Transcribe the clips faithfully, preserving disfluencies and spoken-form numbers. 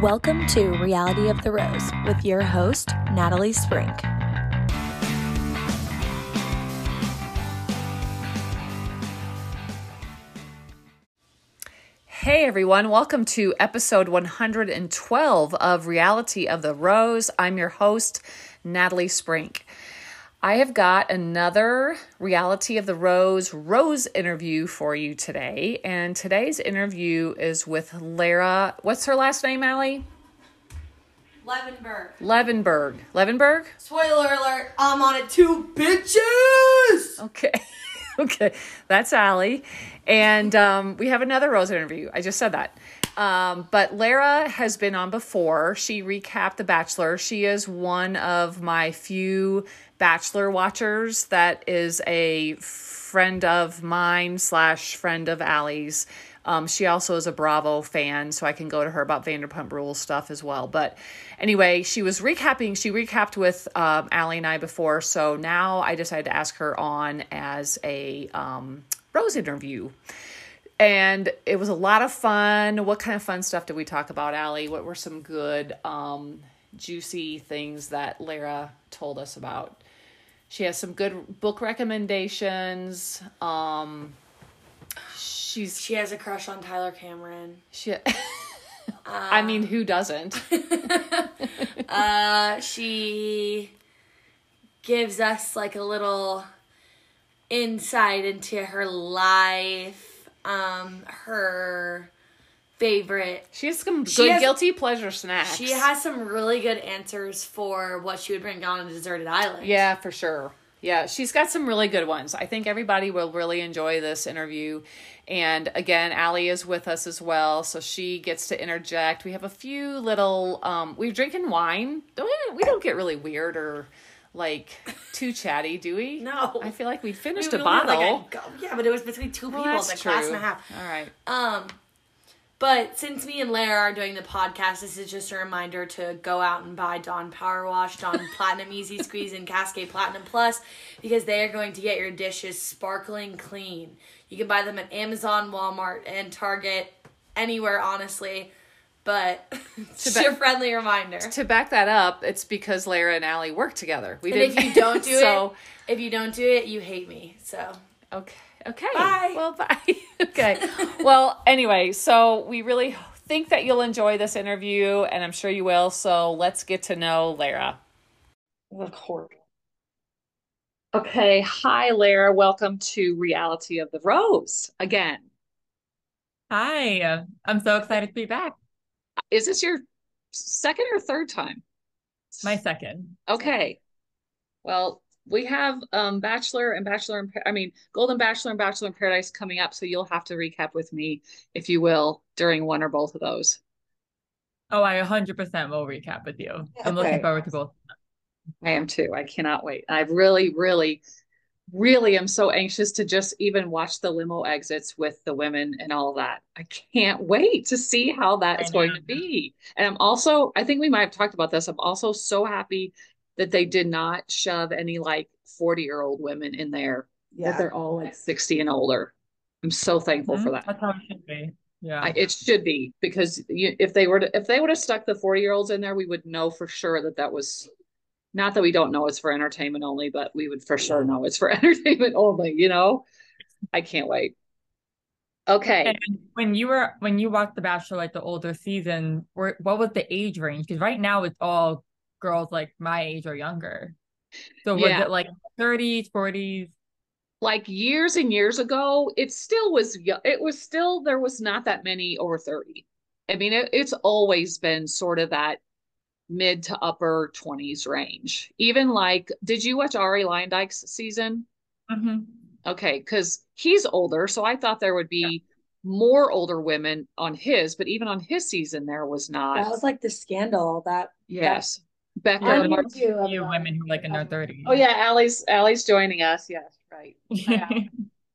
Welcome to Reality of the Rose with your host, Natalie Sprink. Hey everyone, welcome to episode one hundred twelve of Reality of the Rose. I'm your host, Natalie Sprink. I have got another Reality of the Rose Rose interview for you today. And today's interview is with Lara. What's her last name, Allie? Levenberg. Levenberg. Levenberg? Spoiler alert, I'm on it too, bitches! Okay. Okay. That's Allie. And um, we have another Rose interview. I just said that. Um, but Lara has been on before. She recapped The Bachelor. She is one of my few Bachelor watchers that is a friend of mine slash friend of Allie's. Um, she also is a Bravo fan, so I can go to her about Vanderpump Rules stuff as well. But anyway, she was recapping. She recapped with um, Allie and I before, so now I decided to ask her on as a um, Rose interview. And it was a lot of fun. What kind of fun stuff did we talk about, Allie? What were some good, um, juicy things that Lara told us about? She has some good book recommendations. Um, she's She has a crush on Tyler Cameron. she. I mean, who doesn't? uh, she gives us like a little insight into her life. Um, her favorite. She has some She good has- guilty pleasure snacks. She has some really good answers for what she would bring on a deserted island. Yeah, for sure. Yeah, she's got some really good ones. I think everybody will really enjoy this interview. And again, Allie is with us as well, so she gets to interject. We have a few little, um, we're drinking wine. Don't we, we don't get really weird or like too chatty, do we? No. I feel like we finished We a only had, bottle. like, a go- yeah, but it was between two Well, people, that's it's a class true. and a half. All right. Um, but since me and Lara are doing the podcast, this is just a reminder to go out and buy Dawn Power Wash, Dawn Platinum Easy Squeeze, and Cascade Platinum Plus, because they are going to get your dishes sparkling clean. You can buy them at Amazon, Walmart, and Target, anywhere, honestly. But it's ba- your friendly reminder. To back that up, it's because Lara and Allie work together. We And didn't. if you don't do so, it, if you don't do it, you hate me. So Okay. Okay. Bye. Well, bye. Okay. Well, anyway, so we really think that you'll enjoy this interview, and I'm sure you will. So let's get to know Lara. record. Okay. Hi, Lara. Welcome to Reality of the Rose again. Hi, I'm so excited to be back. Is this your second or third time? My second. Okay. Well, we have um, Bachelor and Bachelor in, Pa- I mean, Golden Bachelor and Bachelor in Paradise coming up, so you'll have to recap with me, if you will, during one or both of those. Oh, I one hundred percent will recap with you. I'm Okay. looking forward to both. I am too. I cannot wait. I really, really, really am so anxious to just even watch the limo exits with the women and all that. I can't wait to see how that I is going know. to be. And I'm also, I think we might have talked about this. I'm also so happy that they did not shove any like forty year old women in there, that they're all like sixty and older. I'm so thankful Mhm. for that. That's how it should be. Yeah. I, it should be, because you, if they were to, if they would have stuck the forty year olds in there, we would know for sure that that was, not that we don't know it's for entertainment only, but we would for sure know it's for entertainment only, you know? I can't wait. Okay. And when you were when you watched The Bachelor, like the older season, where what was the age range? Because right now it's all girls like my age or younger. So was Yeah. it like thirties, forties? Like years and years ago, it still was, yo- it was still, there was not that many over thirty. I mean, it, it's always been sort of that mid to upper twenties range. Even like, did you watch Ari Leyendijk's season? Mm-hmm. Okay, because he's older, so I thought there would be more older women on his, but even on his season, there was not. That was like the scandal that. Yes. Becca. Yeah, I'm the here most too, few everyone. women who are like in their thirties. Oh yeah, Allie's Allie's joining us. Yes, right. Hi,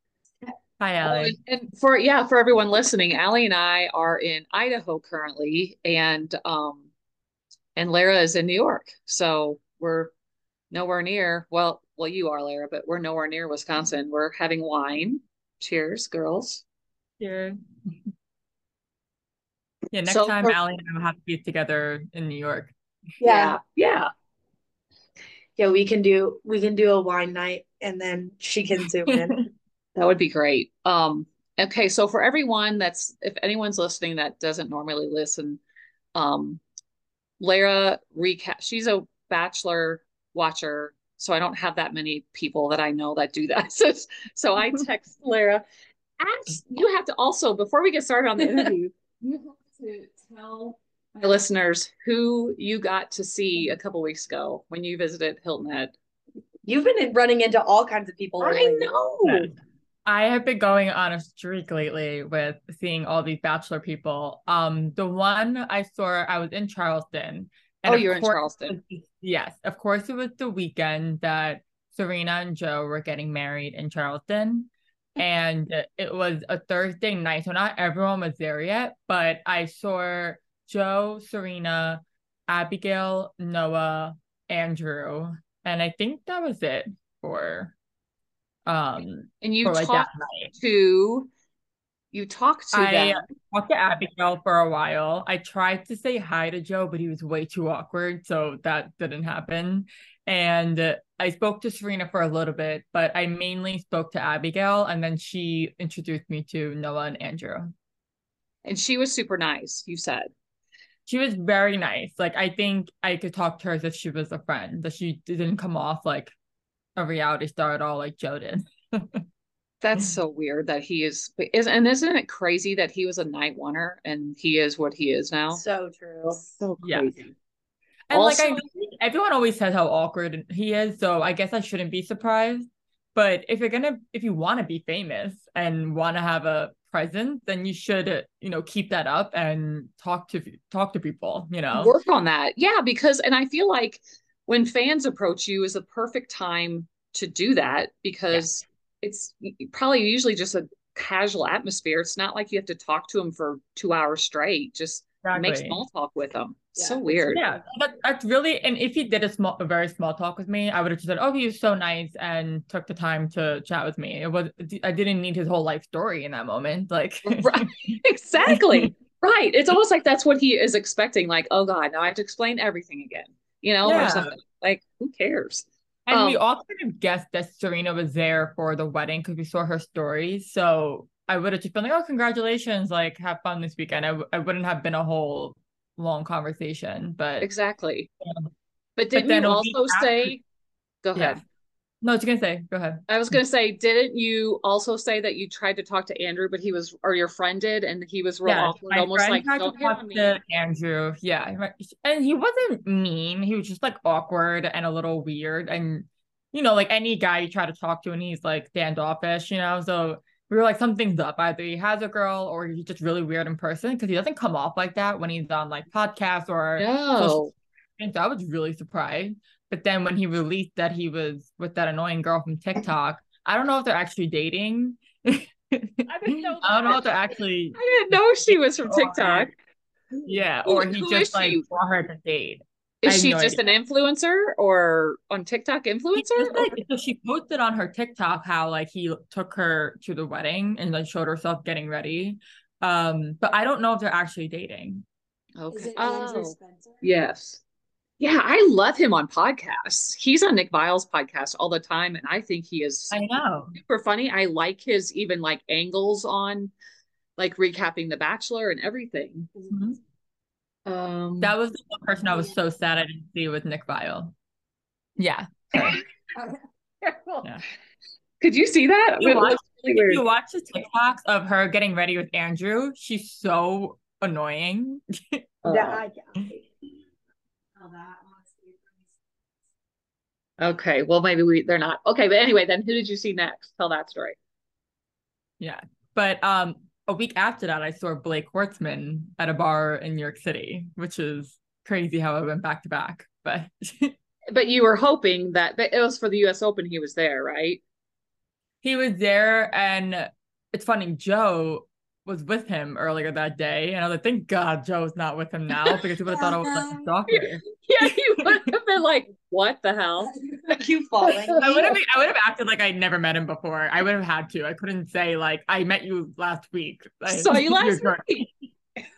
Oh, Allie. and, and for yeah, for everyone listening, Allie and I are in Idaho currently, and um, and Lara is in New York, so we're nowhere near. Well, well, you are, Lara, but we're nowhere near Wisconsin. We're having wine. Cheers, girls. Here. Yeah, next So time for- Allie and I will have to be together in New York. yeah, yeah. Yeah, we can do we can do a wine night and then she can zoom in. That would be great. Um, okay, so for everyone that's, if anyone's listening that doesn't normally listen, um, Lara recap, she's a Bachelor watcher, so I don't have that many people that I know that do that. So, so I text Lara. Ask, you have to also, before we get started on the interview, you have to tell my listeners who you got to see a couple weeks ago when you visited Hilton Head. You've been running into all kinds of people lately. I know. Yeah. I have been going on a streak lately with seeing all these Bachelor people. Um, the one I saw, I was in Charleston. And Oh, of you're in course- Charleston. Yes, of course, it was the weekend that Serena and Joe were getting married in Charleston. And it was a Thursday night, so not everyone was there yet, but I saw Joe, Serena, Abigail, Noah, Andrew, and I think that was it for um And you for like that talked night. to, you talked to I them. talked to Abigail for a while. I tried to say hi to Joe, but he was way too awkward, so that didn't happen. And uh, I spoke to Serena for a little bit, but I mainly spoke to Abigail, and then she introduced me to Noah and Andrew. And she was super nice, you said. She was very nice. Like, I think I could talk to her as if she was a friend, that she didn't come off like a reality star at all, like Joe did. That's so weird that he is, is, and isn't it crazy that he was a night oneer and he is what he is now? So true. So Yeah. crazy. And Also- like I know everyone always says how awkward he is, so I guess I shouldn't be surprised. But if you're gonna, if you want to be famous and want to have a presence, then you should, you know, keep that up and talk to talk to people, you know. Work on that. Yeah, because, and I feel like when fans approach you is a perfect time to do that because it's probably usually just a casual atmosphere. It's not like you have to talk to them for two hours straight. Just make Exactly. small talk with them. Yeah. So weird. Yeah, that, that's really, and if he did a small, a very small talk with me, I would have just said, "Oh, he was so nice," and took the time to chat with me. It was, I didn't need his whole life story in that moment. Like, Right. Exactly. Right. It's almost like that's what he is expecting. Like, oh God, now I have to explain everything again. You know, Yeah. or something. Like, who cares? And we Um, all kind of guessed that Serena was there for the wedding because we saw her stories. So I would have just been like, "Oh, congratulations! Like, have fun this weekend." I, w- I wouldn't have been a whole long conversation, but Exactly. Yeah. But didn't then you a week also after- say, go yeah. ahead. No, I was gonna say, go ahead. I was going to say, didn't you also say that you tried to talk to Andrew, but he was, or your friend did, and he was real Yeah, awkward, my almost friend like, tried don't to hit talk on me. to Andrew. Yeah, right. And he wasn't mean. He was just like awkward and a little weird. And you know, like any guy you try to talk to, and he's like standoffish, you know. So we were like, something's up. Either he has a girl, or he's just really weird in person because he doesn't come off like that when he's on like podcasts or No. And so I was really surprised. But then when he released that he was with that annoying girl from TikTok, I don't know if they're actually dating. I didn't know I don't know that. if they're actually, I didn't know she was from TikTok. yeah, Who- or he who just is like she? brought her to date. I Is have she no just idea. an influencer or on TikTok He influencer? just, like, so she posted on her TikTok how like he took her to the wedding and like showed herself getting ready. Um, but I don't know if they're actually dating. Okay. Oh, yes. Yeah, I love him on podcasts. He's on Nick Vile's podcast all the time, and I think he is I know. super funny. I like his even like angles on like recapping The Bachelor and everything. Mhm. Um, That was the one person I was so sad I didn't see with Nick Vile. Yeah. Sorry. Yeah. Could you see that? You It watch- was really If weird. you watch the TikToks of her getting ready with Andrew, she's so annoying. Uh, Yeah, I, okay, well maybe we they're not. Okay, but anyway, then who did you see next? Tell that story. Yeah. But um a week after that I saw Blake Hortzman at a bar in New York City, which is crazy how I went back to back. But But you were hoping that, but it was for the U S Open. He was there, right? he was there, and it's funny, Joe was with him earlier that day, and I was like, thank God Joe's not with him now because he would have thought I was like a stalker. Yeah, you would have been like, "What the hell?" like you falling. I would have I would have acted like I'd never met him before. I would have had to. I couldn't say like I met you last week. I Saw you last you're drunk. week.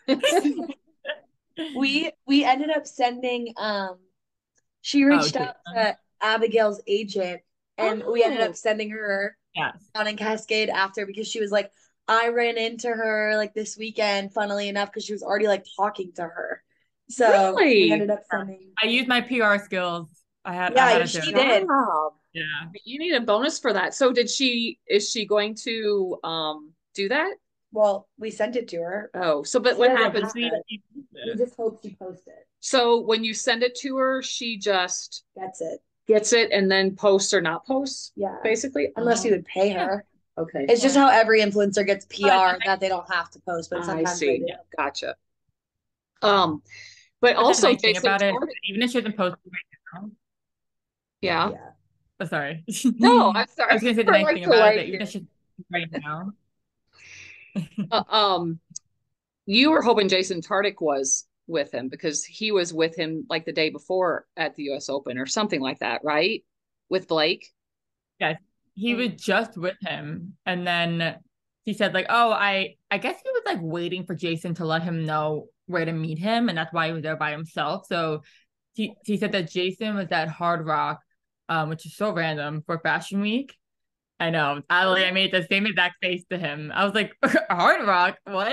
we we ended up sending um she reached Oh, out to Abigail's agent and oh. we ended up sending her yes. down in Cascade after because she was like, I ran into her like this weekend, funnily enough, because she was already like talking to her. So Really? we ended up sending. I used my P R skills. I had. Yeah, I had to she do it. did. Wow. Yeah. You need a bonus for that. So did she, is she going to um do that? Well, we sent it to her. Oh, so but She what doesn't happens? have it. We just hope she posts it. So when you send it to her, she just Gets it. gets it and then posts or not posts, Yeah. basically. Unless you would pay her. Okay. It's just how every influencer gets P R But- that they don't have to post, but I sometimes they see. do. Gotcha. Um, but But the also nice thing Jason about it, Tartick- even if she doesn't post it right now. yeah. Yeah. Oh, sorry. No, I'm sorry. I was gonna say the For nice like thing the about light it that even here. if she's right now. Uh, um, you were hoping Jason Tartick was with him because he was with him like the day before at the U S Open or something like that, right? With Blake. Yes, he was just with him, and then he said like, "Oh, I I guess he was like waiting for Jason to let him know where to meet him, and that's why he was there by himself." So he he said that Jason was at Hard Rock, um, which is so random for Fashion Week. I know, Ali, I made the same exact face to him. I was like, "Hard Rock, what?"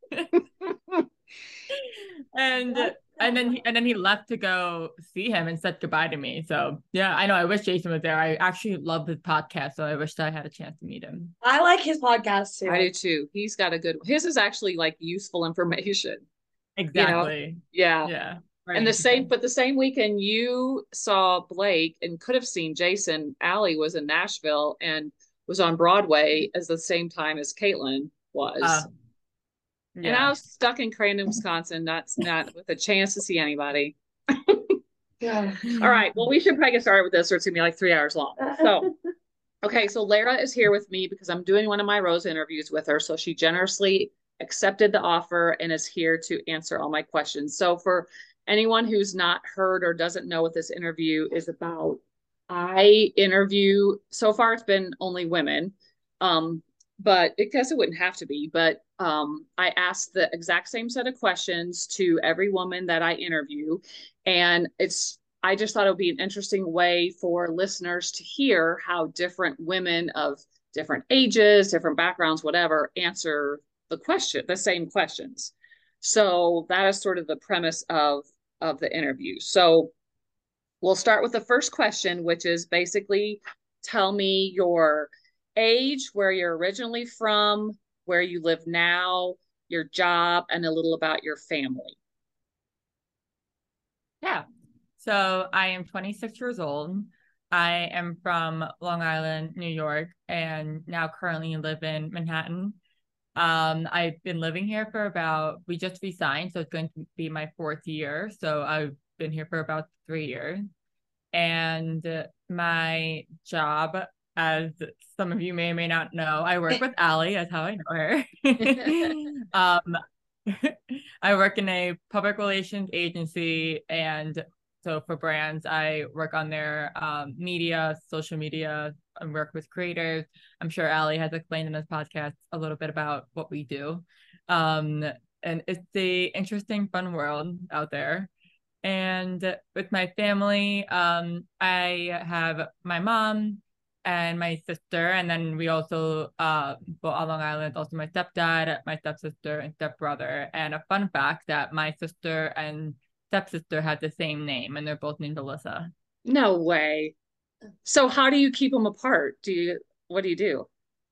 and and then he, and then he left to go see him and said goodbye to me. So yeah, I know. I wish Jason was there. I actually love his podcast, so I wish I had a chance to meet him. I like his podcast too. I do too. He's got a good. His is actually like useful information. Exactly. Yeah. Yeah. Very And the same, interesting. but the same weekend you saw Blake and could have seen Jason. Allie was in Nashville and was on Broadway at the same time as Caitlin was. Uh, And I yeah. was stuck in Crandon, Wisconsin, not not with a chance to see anybody. Yeah. All right. Well, we should probably get started with this, or it's gonna be like three hours long. So, okay. So Lara is here with me because I'm doing one of my Rose interviews with her. So she generously accepted the offer and is here to answer all my questions. So for anyone who's not heard or doesn't know what this interview is about, I interview. So far, it's been only women. Um, but it guess it wouldn't have to be, but um, I ask the exact same set of questions to every woman that I interview. And it's, I just thought it would be an interesting way for listeners to hear how different women of different ages, different backgrounds, whatever, answer the question, the same questions. So that is sort of the premise of, of the interview. So we'll start with the first question, which is basically tell me your age, where you're originally from, where you live now, your job, and a little about your family. Yeah. So I am twenty-six years old. I am from Long Island, New York, and now currently live in Manhattan. Um, I've been living here for about, we just resigned, so it's going to be my fourth year. So I've been here for about three years. And my job, as some of you may or may not know, I work with Ali. That's how I know her. um, I work in a public relations agency, and so for brands, I work on their um, media, social media, and work with creators. I'm sure Ali has explained in this podcast a little bit about what we do. Um, and it's the interesting, fun world out there. And with my family, um, I have my mom and my sister, and then we also, uh, well, on Long Island, also my stepdad, my stepsister, and stepbrother. And a fun fact that my sister and stepsister had the same name, and they're both named Alyssa. No way. So how do you keep them apart? Do you, what do you do?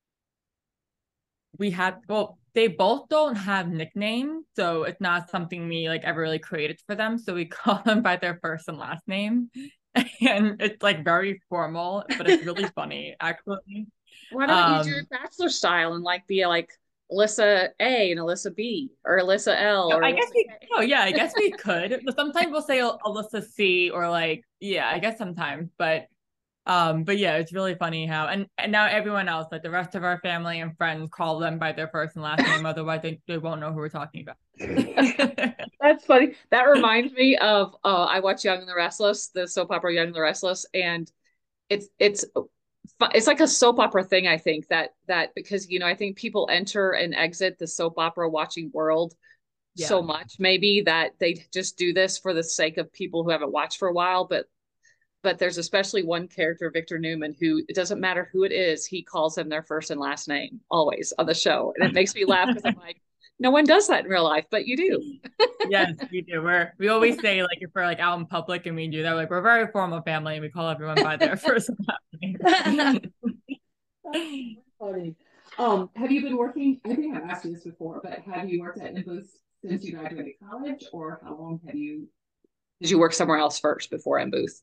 We have, well, they both don't have nicknames, so it's not something we like ever really created for them. So we call them by their first and last name. And it's like very formal, but it's really funny, actually. Why don't Um, you do it bachelor style and like be like Alyssa A and Alyssa B or Alyssa L or I guess Alyssa we, K? oh yeah, I guess we could. But sometimes we'll say Al- Alyssa C or like, yeah, I guess sometimes. But um, but yeah, it's really funny how and, and now everyone else, like the rest of our family and friends, call them by their first and last name. Otherwise, they, they won't know who we're talking about. That's funny. That reminds me of uh, I watch Young and the Restless, the soap opera Young and the Restless, and it's it's it's like a soap opera thing. I think that that because you know I think people enter and exit the soap opera watching world Yeah. so much, maybe that they just do this for the sake of people who haven't watched for a while. But but there's especially one character, Victor Newman, who it doesn't matter who it is, he calls them their first and last name always on the show. And it makes me laugh because I'm like, no one does that in real life, but you do. Yes, we do. We're we always say like if we're like out in public and we do that, like we're a very formal family and we call everyone by their first and last name. Funny. Um, have you been working? I think I've asked you this before, but have you worked at Nimbus since you graduated college, or how long have you? Did you work somewhere else first before M Booth?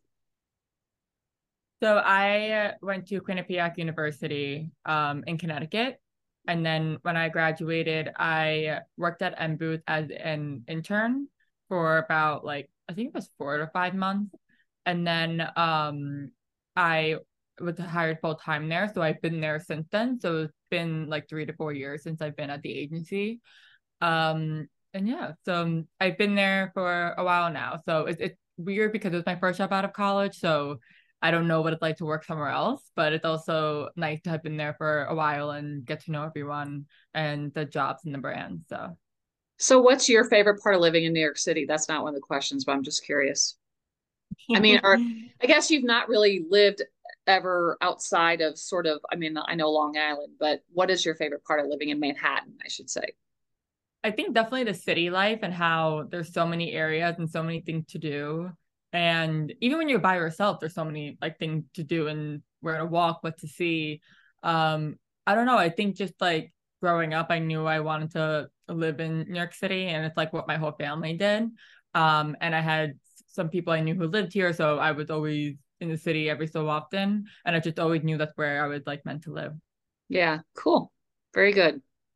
So I went to Quinnipiac University um, in Connecticut. And then when I graduated, I worked at M Booth as an intern for about like, I think it was four to five months. And then um, I was hired full time there. So I've been there since then. So it's been like three to four years since I've been at the agency. Um, and yeah, so I've been there for a while now. So it's, it's weird because it was my first job out of college. So I don't know what it's like to work somewhere else, but it's also nice to have been there for a while and get to know everyone and the jobs and the brands. So, so what's your favorite part of living in New York City? That's not one of the questions, but I'm just curious. I mean, or I guess you've not really lived ever outside of sort of, I mean, I know Long Island, but what is your favorite part of living in Manhattan, I should say? I think definitely the city life and how there's so many areas and so many things to do. And even when you're by yourself, there's so many like things to do and where to walk, what to see. Um, I don't know. I think just like growing up, I knew I wanted to live in New York City, and it's like what my whole family did. Um, and I had some people I knew who lived here, so I was always in the city every so often, and I just always knew that's where I was like meant to live. Yeah, cool. Very good.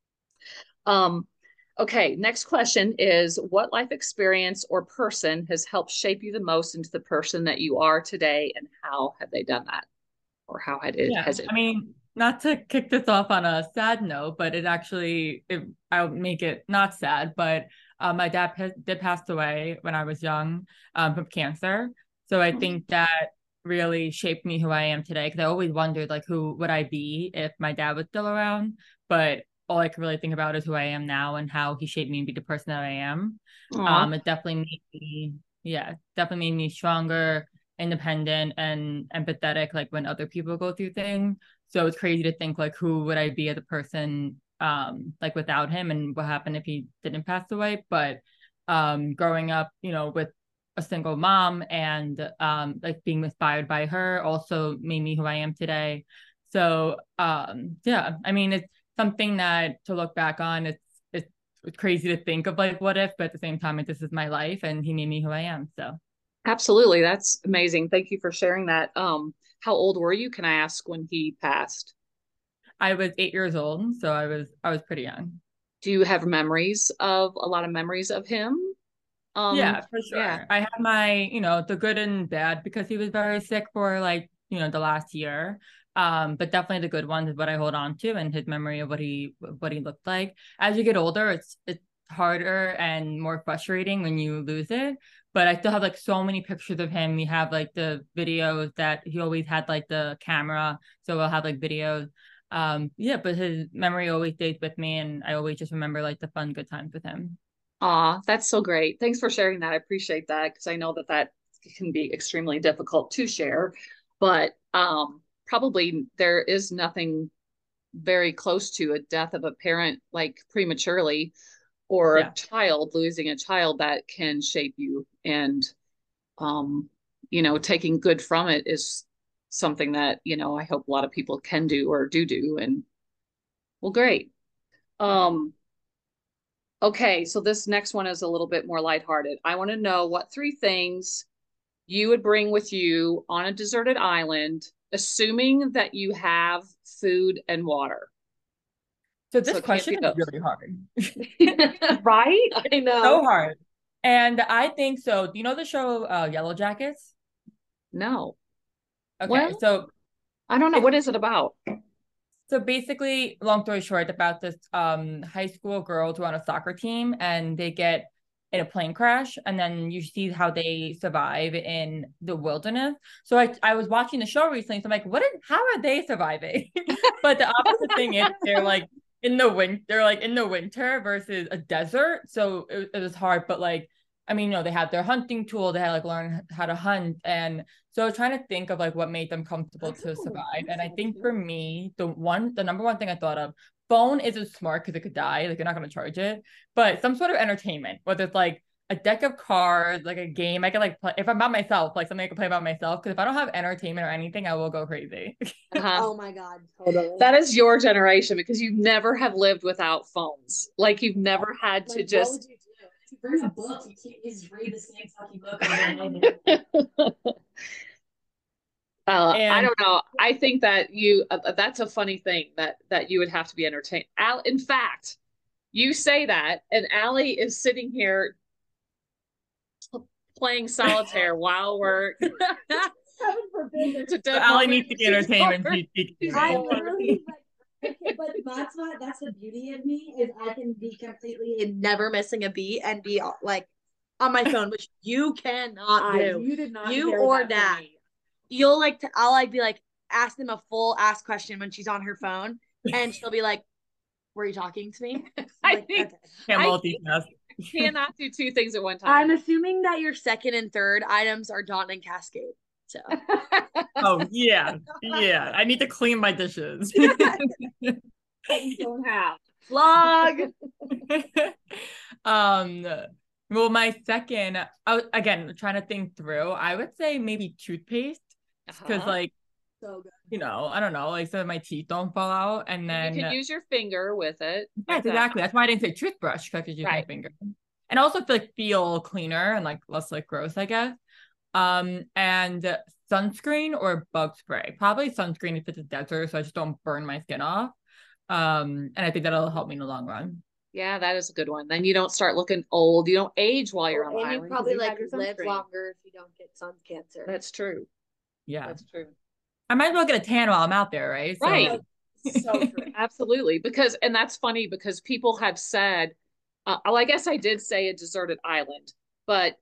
Um, Okay, next question is what life experience or person has helped shape you the most into the person that you are today, and how have they done that? Or how had it Yeah, has it? I mean, not to kick this off on a sad note, but it actually it, I'll make it not sad, but uh, my dad has, did pass away when I was young um, from cancer. So I think that really shaped me who I am today, because I always wondered like who would I be if my dad was still around, but all I can really think about is who I am now and how he shaped me to be the person that I am. Aw. Um, it definitely made me, yeah, definitely made me stronger, independent, and empathetic, like when other people go through things. So it's crazy to think like who would I be as a person um like without him, and what happened if he didn't pass away. But um growing up, you know, with a single mom and um like being inspired by her also made me who I am today. So um yeah, I mean it's something that to look back on, it's it's, it's crazy to think of like what if, but at the same time, like, this is my life and he made me who I am. So Absolutely. That's amazing. Thank you for sharing that. Um, how old were you, can I ask, when he passed? I was eight years old, so I was I was pretty young. Do you have memories of a lot of memories of him? Um, Yeah, for yeah. sure. I have my, you know, the good and bad, because he was very sick for like, you know, the last year. Um, but definitely the good ones is what I hold on to, and his memory of what he what he looked like. As you get older, it's it's harder and more frustrating when you lose it. But I still have like so many pictures of him. We have like the videos that he always had, like the camera. So we'll have like videos. Um, yeah, but his memory always stays with me, and I always just remember like the fun, good times with him. Aw, that's so great. Thanks for sharing that. I appreciate that, because I know that that can be extremely difficult to share, but um, probably there is nothing very close to a death of a parent like prematurely, or a Yeah. child losing a child, that can shape you. And um, you know, taking good from it is something that, you know, I hope a lot of people can do or do do. And well, great. Um, Okay, so this next one is a little bit more lighthearted. I want to know what three things you would bring with you on a deserted island, assuming that you have food and water. So this So it can't question be is those. really hard. Right? I So know. hard. And I think so. Do you know the show uh, Yellow Jackets? No. Okay, Well, so I don't know. it's What is it about? so basically, long story short, about this um high school girls who are on a soccer team and they get in a plane crash, and then you see how they survive in the wilderness. So I I was watching the show recently, so I'm like, what is how are they surviving? But the opposite thing is they're like in the winter, like in the winter versus a desert. So it, it was hard, but like, I mean, you know, they had their hunting tool, they had like learn how to hunt. And so I was trying to think of like what made them comfortable to survive. And I think for me, the one, the number one thing I thought of, phone isn't smart because it could die, like you're not going to charge it, but some sort of entertainment, whether it's like a deck of cards, like a game I can like play if I'm by myself, like something I can play by myself. Because if I don't have entertainment or anything, I will go crazy. Uh-huh. Oh my God, totally. That is your generation because you never have lived without phones. Like you've never had to Like, just. what would you do? If you bring a book, you can't you just read the same fucking book over and over. Uh, I And don't know. I think that you uh, that's a funny thing that that you would have to be entertained. Al, in fact, you say that, and Allie is sitting here playing solitaire while we're Heaven forbid. to so Allie needs to get entertainment. She's speaking to I me. literally like, okay, but that's what that's the beauty of me is I can be completely never missing a beat and be like on my phone, which you cannot I, do. you did not You hear or that from Dad. me. You'll like to I'll like be like ask them a full ask question when she's on her phone, and she'll be like, "Were you talking to me?" I'm I like, think- okay. Can't I multitask. cannot do two things at one I'm time. assuming that your second and third items are Dawn and Cascade. So Oh yeah, yeah. I need to clean my dishes. You don't have. vlog. um, well, my second, I, again, trying to think through, I would say maybe toothpaste because, Uh-huh. like, So good. you know, I don't know, like so my teeth don't fall out, and then you can use your finger with it. yes, like that. exactly. That's why I didn't say toothbrush because I could use my Right. finger, and also to like feel cleaner and like less like gross, I guess. Um, and sunscreen or bug spray. Probably sunscreen if it's a desert, so I just don't burn my skin off. Um, and I think that'll help me in the long run. Yeah, that is a good one. Then you don't start looking old. You don't age while you're on the And you island. probably you like have your live sunscreen. longer if you don't get sun cancer. That's true. Yeah, That's true. I might as well get a tan while I'm out there, right? So- Right. So true. Absolutely. Because, and that's funny because people have said, uh, well, I guess I did say a deserted island, but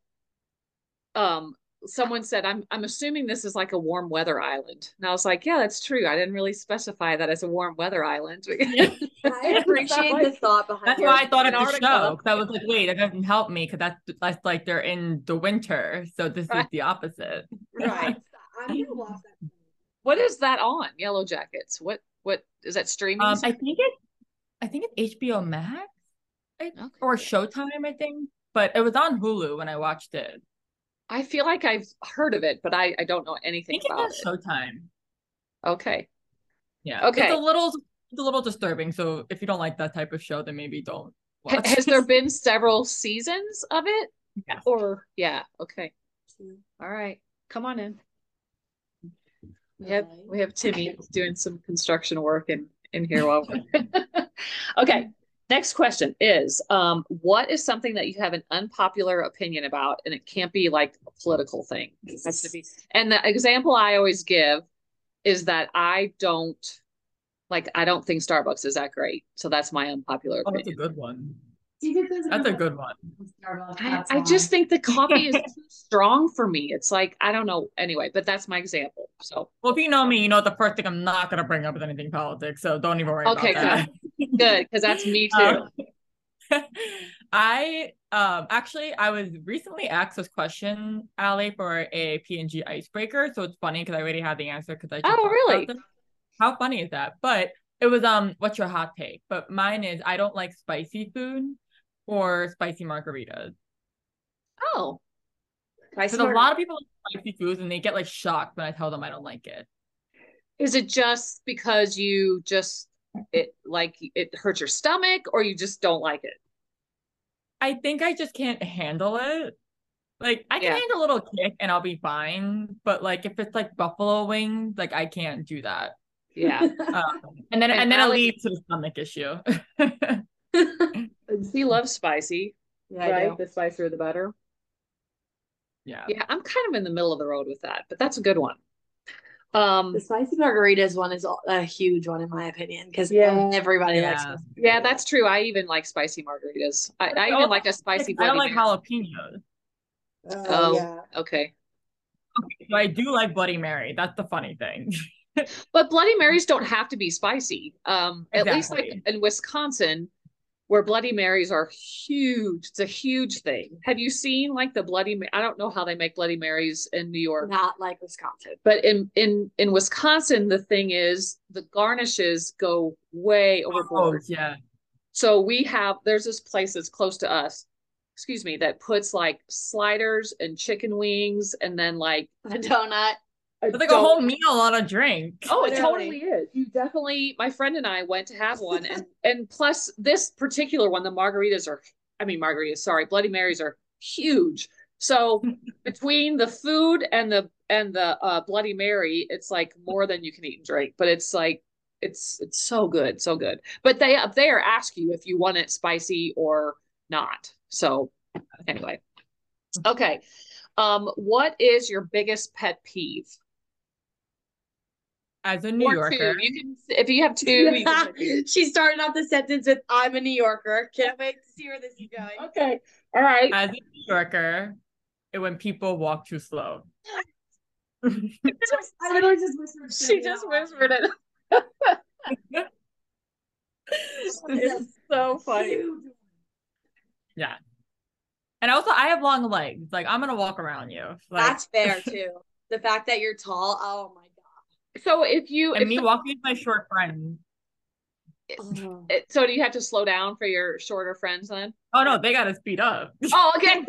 um, someone said, I'm, I'm assuming this is like a warm weather island. And I was like, yeah, that's true. I didn't really specify that as a warm weather island. I appreciate the thought behind That's it. why I thought of the Antarctica. show. Because I was like, wait, that doesn't help me because that's that's like they're in the winter, so this is Right. the opposite. Right. I'm gonna watch that. What is that on? Yellow Jackets. What, what is that streaming? Um, I think it, I think it's H B O Max, I- Okay. or Showtime, I think. But it was on Hulu when I watched it. I feel like I've heard of it, but I, I don't know I anything think about it's it. on Showtime. Okay. Yeah. Okay. It's a little, it's a little disturbing. So if you don't like that type of show, then maybe don't Ha- watch. Has there been several seasons of it? Yes. Or yeah, okay. All right. Come on in. We have we have Timmy doing some construction work in, in here while we're okay. Next question is um what is something that you have an unpopular opinion about, and it can't be like a political thing. It has to be, and the example I always give is that I don't like I don't think Starbucks is that great. So that's my unpopular Oh, that's a opinion. good one. That's a good one. I, I just think the coffee is too strong for me. It's like, I don't know. Anyway, but that's my example. So, Well, if you know me, you know the first thing I'm not gonna bring up is anything politics, so don't even worry okay, about that. good. Good. Because that's me too. Um, I um actually I was recently asked this question, Allie, for a P and G icebreaker. So it's funny because I already had the answer because I just Oh, talked really? about this. How funny is that? But it was um what's your hot take? But mine is I don't like spicy food or spicy margaritas. Oh, Because a lot of people like spicy foods and they get like shocked when I tell them I don't like it. is it just because you just, it like it hurts your stomach, or you just don't like it? I think I just can't handle it. Like I can Yeah. handle a little kick and I'll be fine, but like if it's like buffalo wings, like I can't do that. Yeah. Um, and then And and then it Allie- leads to the stomach issue. He loves spicy. Yeah, I Right? do. The spicier the better. Yeah. Yeah, I'm kind of in the middle of the road with that, but that's a good one. Um, The spicy margaritas one is a huge one in my opinion because Yeah. everybody Yeah. likes spicy yeah, margaritas. that's true. I even like spicy margaritas. I, I Oh, even like a spicy I don't Bloody like Mary. jalapenos. Oh, Oh, yeah. okay. So I do like Bloody Mary. That's the funny thing. But Bloody Marys don't have to be spicy. Um, at least like Exactly. in Wisconsin, where Bloody Marys are huge. It's a huge thing. Have you seen like the Bloody? Ma- I don't know how they make Bloody Marys in New York, Not like Wisconsin. but in in in Wisconsin, the thing is the garnishes go way Oh, overboard. yeah. So we have there's this place that's close to us, excuse me, that puts like sliders and chicken wings and then like A donut. a It's like a whole meal on a drink. Oh, it Literally. totally is. You definitely, my friend and I went to have one, and and plus this particular one, the margaritas are, I mean margaritas, sorry, Bloody Marys are huge. So between the food and the and the uh, Bloody Mary, it's like more than you can eat and drink. But it's like it's it's so good, so good. But they up there ask you if you want it spicy or not. So anyway, okay. Um, what is your biggest pet peeve? As a New Or Yorker, two. You can if you have two. You can pick. She started off the sentence with "I'm a New Yorker." Can't wait to see where this is going. Okay. All right. as a New Yorker, it when people walk too slow. I literally just whispered. She just whispered it. It's so funny. Yeah. And also I have long legs. Like I'm gonna walk around you. Like That's fair too. The fact that you're tall. Oh my So if you and if me some- walking with my short friend. god. it- so do you have to slow down for your shorter friends then? Oh no, they gotta speed up. Oh, okay.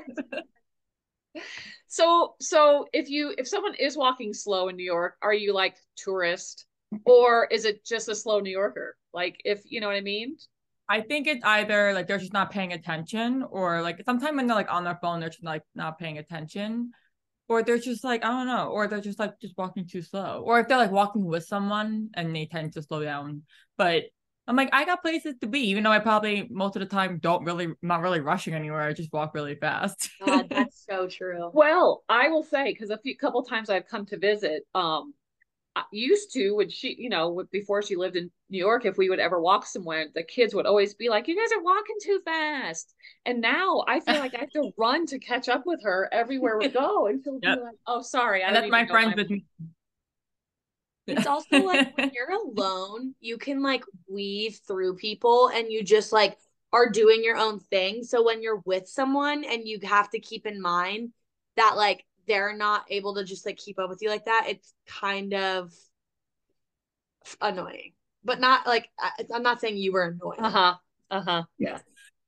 So so if you if someone is walking slow in New York, are you like tourist or is it just a slow New Yorker? Like if you know what I mean? I think it's either like they're just not paying attention, or like sometimes when they're like on their phone, they're just like not paying attention, or they're just like I don't know, or they're just like just walking too slow, or if they're like walking with someone and they tend to slow down. But I'm like I got places to be, even though I probably most of the time don't really not really rushing anywhere. I just walk really fast. God, that's so true. Well, I will say because a few couple times I've come to visit, um, I used to when she, you know, before she lived in New York, if we would ever walk somewhere, the kids would always be like, "You guys are walking too fast." And now I feel like I have to run to catch up with her everywhere we go, and she'll Yep. be like, "Oh, sorry, I And don't that's even my know friends my-" with me. It's also like when you're alone, you can like weave through people and you just like are doing your own thing. So when you're with someone and you have to keep in mind that like they're not able to just like keep up with you like that, it's kind of annoying. But not like I- I'm not saying you were annoying. Uh-huh. Uh-huh. Yeah.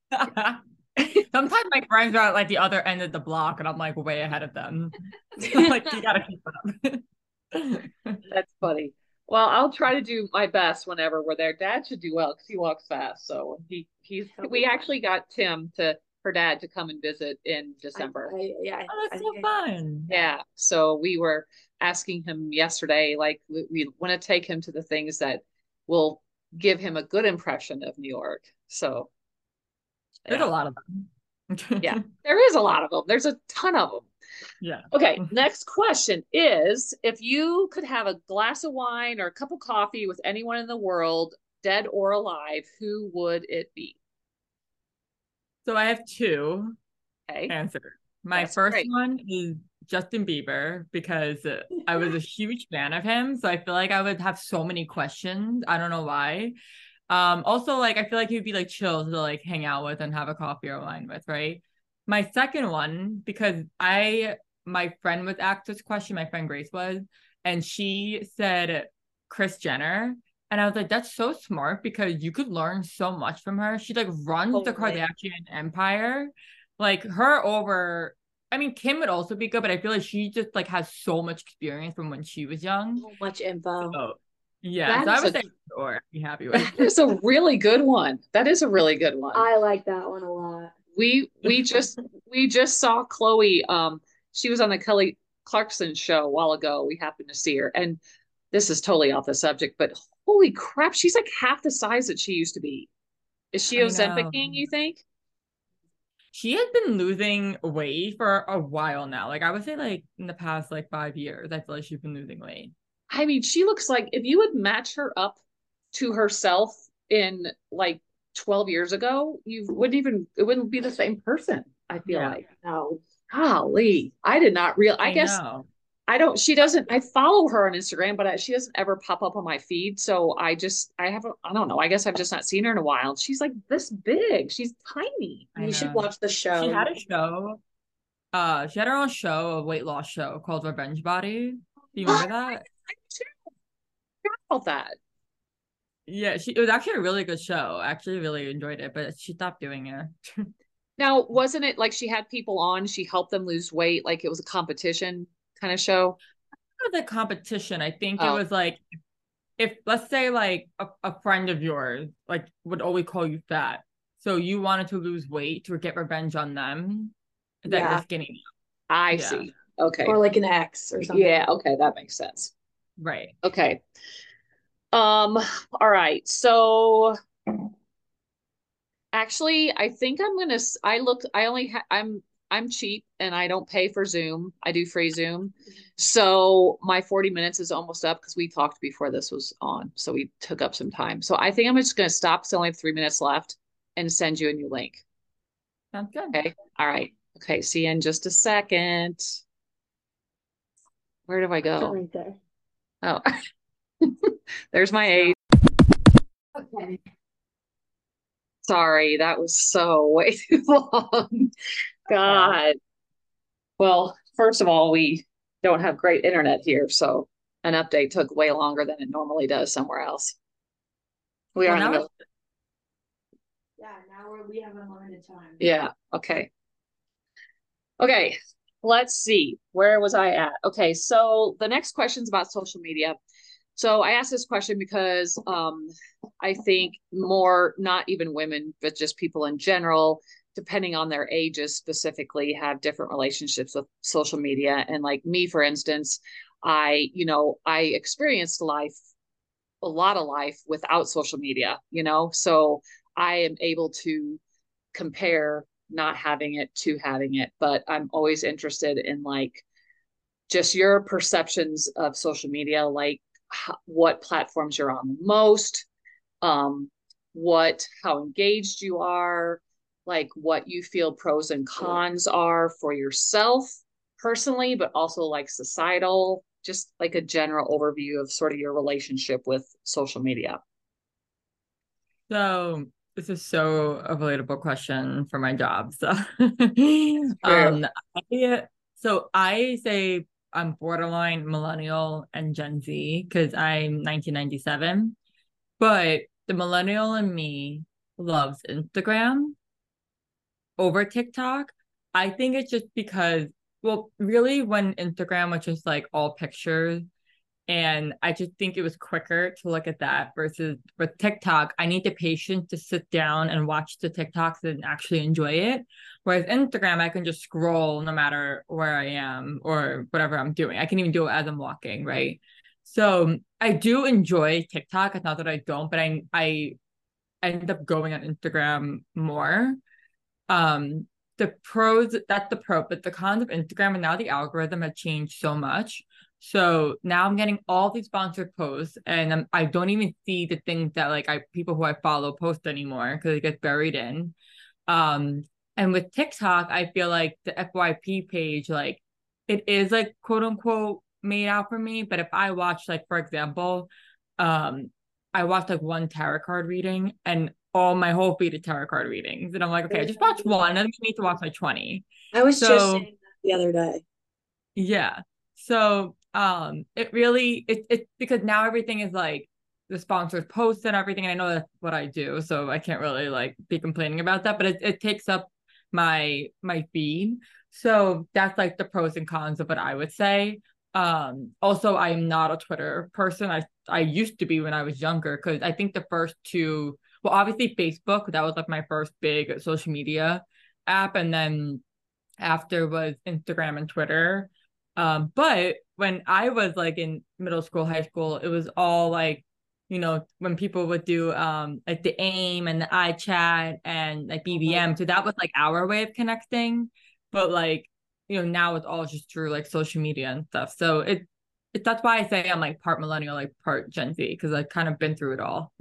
Sometimes my friends are at like the other end of the block and I'm like way ahead of them. Like you gotta keep up. That's funny. Well, I'll try to do my best whenever we're there. Dad should do well because he walks fast. So he he's we actually got Tim to her dad to come and visit in December. I, I, yeah. Oh, I that's so think I- fun. Yeah. So we were asking him yesterday, like we, we want to take him to the things that will give him a good impression of New York. So There's yeah. a lot of them. Yeah, there is a lot of them. There's a ton of them. Yeah. Okay, next question is if you could have a glass of wine or a cup of coffee with anyone in the world, dead or alive, who would it be? So I have two Okay. answers. My That's first great. one is Justin Bieber because I was a huge fan of him. So I feel like I would have so many questions. I don't know why. Um, also like I feel like he'd be like chill to like hang out with and have a coffee or wine with, right? My second one, because I my friend was asked this question, my friend Grace was, and she said Kris Jenner. And I was like, that's so smart because you could learn so much from her. She like runs the Totally. Kardashian empire. Like her over, I mean, Kim would also be good, but I feel like she just like has so much experience from when she was young. So much info. So yeah, That so I is would a- say sure, be happy with. That is a really good one. That is a really good one. I like that one a lot. we we just we just saw Chloe. Um, she was on the Kelly Clarkson show a while ago. We happened to see her, and this is totally off the subject, but holy crap, she's like half the size that she used to be. Is she I Ozempicing, know. you think? She has been losing weight for a while now. Like I would say like in the past like five years, I feel like she's been losing weight. I mean, she looks like if you would match her up to herself in like twelve years ago, you wouldn't even, it wouldn't be the same person, I feel Yeah. like. No. Golly, I did not real. I, I guess know. I don't, she doesn't, I follow her on Instagram, but I, she doesn't ever pop up on my feed. So I just, I haven't, I don't know. I guess I've just not seen her in a while. She's like this big. She's tiny. I You should know. watch the show. She had a show. Uh, she had her own show, a weight loss show called Revenge Body. Do you remember that? I too forgot about that. Yeah, she it was actually a really good show. I actually really enjoyed it, but she stopped doing it. Now, wasn't it like she had people on, she helped them lose weight, like it was a competition kind of show? For the competition, I think it Oh. was like if let's say like a, a friend of yours like would always call you fat, so you wanted to lose weight to get revenge on them that Yeah. you're skinny. I Yeah. see. Okay. Or like an ex or something. Yeah, okay, that makes sense. Right. Okay. Um, all right. So actually, I think I'm gonna, s- I look, I only ha I'm I'm cheap and I don't pay for Zoom. I do free Zoom. So my forty minutes is almost up because we talked before this was on. So we took up some time. So I think I'm just gonna stop, so I only have three minutes left, and send you a new link. Sounds good. Okay. All right. Okay. See you in just a second. Where do I go? Right there. Oh, there's my age. Okay. Sorry, that was so way too long. God. Well, first of all, we don't have great internet here, so an update took way longer than it normally does somewhere else. We Well, are in the now middle. Yeah, now we're, we have unlimited time. Yeah. Okay. Okay. Let's see. Where was I at? Okay. So the next question is about social media. So I asked this question because um, I think more, not even women, but just people in general, depending on their ages specifically, have different relationships with social media. And like me, for instance, I, you know, I experienced life, a lot of life without social media, you know, so I am able to compare not having it to having it. But I'm always interested in like just your perceptions of social media, like how, what platforms you're on the most, um, what, how engaged you are, like what you feel pros and cons are for yourself personally, but also like societal, just like a general overview of sort of your relationship with social media. So this is so a relatable question for my job. So True. um I, so I say I'm borderline millennial and Gen Z because I'm nineteen ninety-seven, but the millennial in me loves Instagram over TikTok. I think it's just because, well, really when Instagram was just like all pictures, and I just think it was quicker to look at that versus with TikTok, I need the patience to sit down and watch the TikToks and actually enjoy it. Whereas Instagram, I can just scroll no matter where I am or whatever I'm doing. I can even do it as I'm walking, right? So I do enjoy TikTok. It's not that I don't, but I I end up going on Instagram more. Um, the pros, that's the pro, but the cons of Instagram and now the algorithm have changed so much. So now I'm getting all these sponsored posts, and I'm, I don't even see the things that like I people who I follow post anymore because it gets buried in. Um, and with TikTok, I feel like the F Y P page, like it is like quote unquote made out for me. But if I watch, like for example, um, I watched like one tarot card reading, and all my whole feed is tarot card readings, and I'm like, okay, I just watch one. I don't need to watch like twenty. I was just So saying that the other day. yeah, so um, it really it it's because now everything is like the sponsored posts and everything, and I know that's what I do, so I can't really like be complaining about that. But it it takes up my my feed, so that's like the pros and cons of what I would say. Um, also, I am not a Twitter person. I I used to be when I was younger because I think the first two, well, obviously Facebook, that was like my first big social media app, and then after was Instagram and Twitter. Um, but when I was like in middle school, high school, it was all like, you know, when people would do um like the AIM and the iChat and like B B M. So that was like our way of connecting. But like, you know, now it's all just through like social media and stuff. So it, it that's why I say I'm like part millennial, like part Gen Z, because I've kind of been through it all.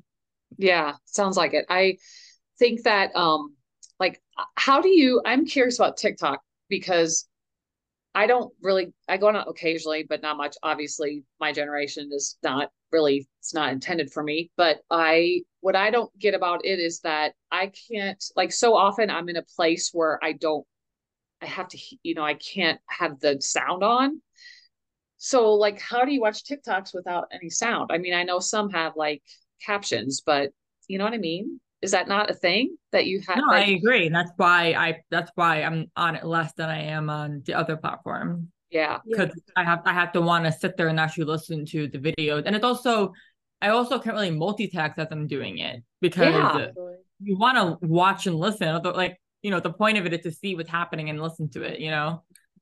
Yeah, sounds like it. I think that um like how do you I'm curious about TikTok because I don't really, I go on it occasionally, but not much. Obviously, my generation is not really, it's not intended for me. But I, what I don't get about it is that I can't, like, so often I'm in a place where I don't, I have to, you know, I can't have the sound on. So, like, how do you watch TikToks without any sound? I mean, I know some have like captions, but you know what I mean? Is that not a thing that you have? No, I Like, agree. And that's why I that's why I'm on it less than I am on the other platform. yeah, Yeah. Because I have I have to want to sit there and actually listen to the videos. And it's also I also can't really multitask as I'm doing it because yeah. you want to watch and listen. Although, like, you know, the point of it is to see what's happening and listen to it, you know?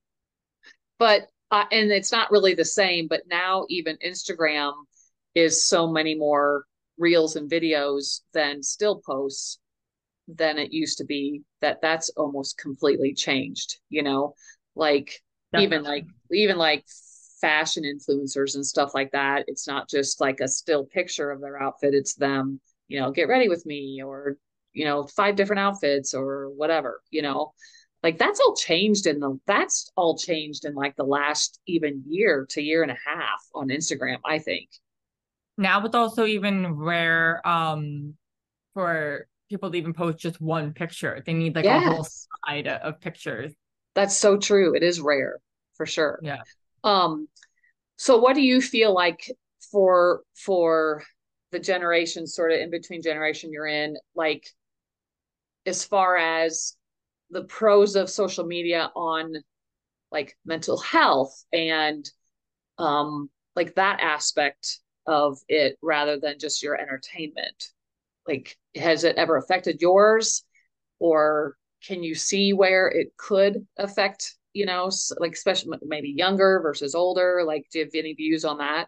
But uh, and it's not really the same, but now even Instagram is so many more reels and videos than still posts than it used to be, that that's almost completely changed, you know, like even like even like fashion influencers and stuff like that. It's not just like a still picture of their outfit, it's them, you know, get ready with me, or you know, five different outfits or whatever, you know. Like that's all changed in the that's all changed in like the last even year to year and a half on Instagram, I think. Now it's also even rare um for people to even post just one picture. They need like a whole Yes, side of pictures. that's so true. It is rare for sure. Yeah. Um, so what do you feel like for for the generation sort of in between generation you're in, like as far as the pros of social media on like mental health and um like that aspect of it rather than just your entertainment? Like has it ever affected yours, or can you see where it could affect, you know, like especially maybe younger versus older? Like, do you have any views on that?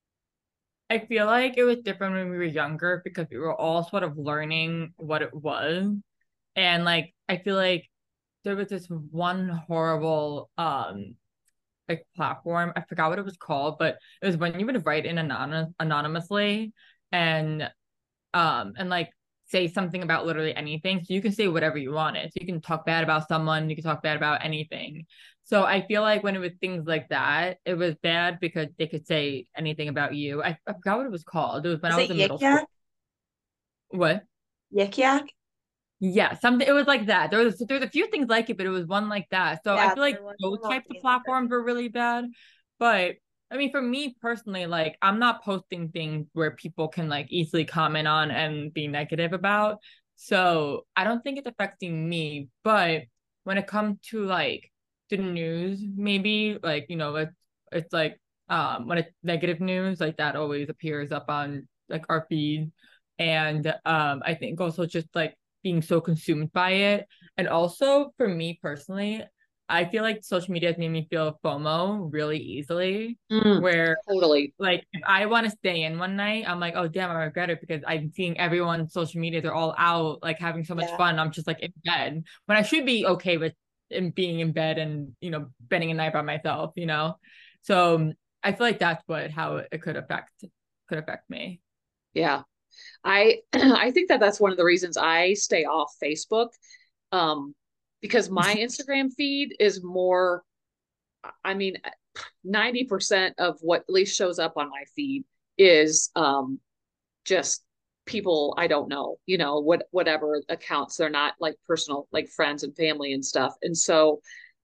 I feel like it was different when we were younger because we were all sort of learning what it was. And like I feel like there was this one horrible um like platform. I forgot what it was called, but it was when you would write in anonymous anonymously and um and like say something about literally anything. So you can say whatever you wanted. So you can talk bad about someone, you can talk bad about anything. So I feel like when it was things like that, it was bad because they could say anything about you. I, I forgot what it was called. It was when Is I was it in Yik middle Yak? school. What? Yik Yak? Yeah, something it was like that. There was there's a few things like it, but it was one like that. So I Yeah, feel like there was those one on types of Facebook. platforms were really bad. But I mean, for me personally, like I'm not posting things where people can like easily comment on and be negative about. So I don't think it's affecting me. But when it comes to like the news, maybe like, you know, it's it's like um when it's negative news, like that always appears up on like our feed. And um I think also just like being so consumed by it. And also for me personally, I feel like social media has made me feel FOMO really easily, Mm, where totally. like if I want to stay in one night, I'm like, oh damn, I regret it because I'm seeing everyone on social media, they're all out like having so much Yeah. fun. I'm just like in bed when I should be okay with in being in bed and you know spending a night by myself, you know. So um, I feel like that's what how it could affect could affect me. Yeah. I I think that that's one of the reasons I stay off Facebook, um, because my Instagram feed is more, I mean, ninety percent of what at least shows up on my feed is um, just people I don't know, you know, what whatever accounts. They're not like personal, like friends and family and stuff. And so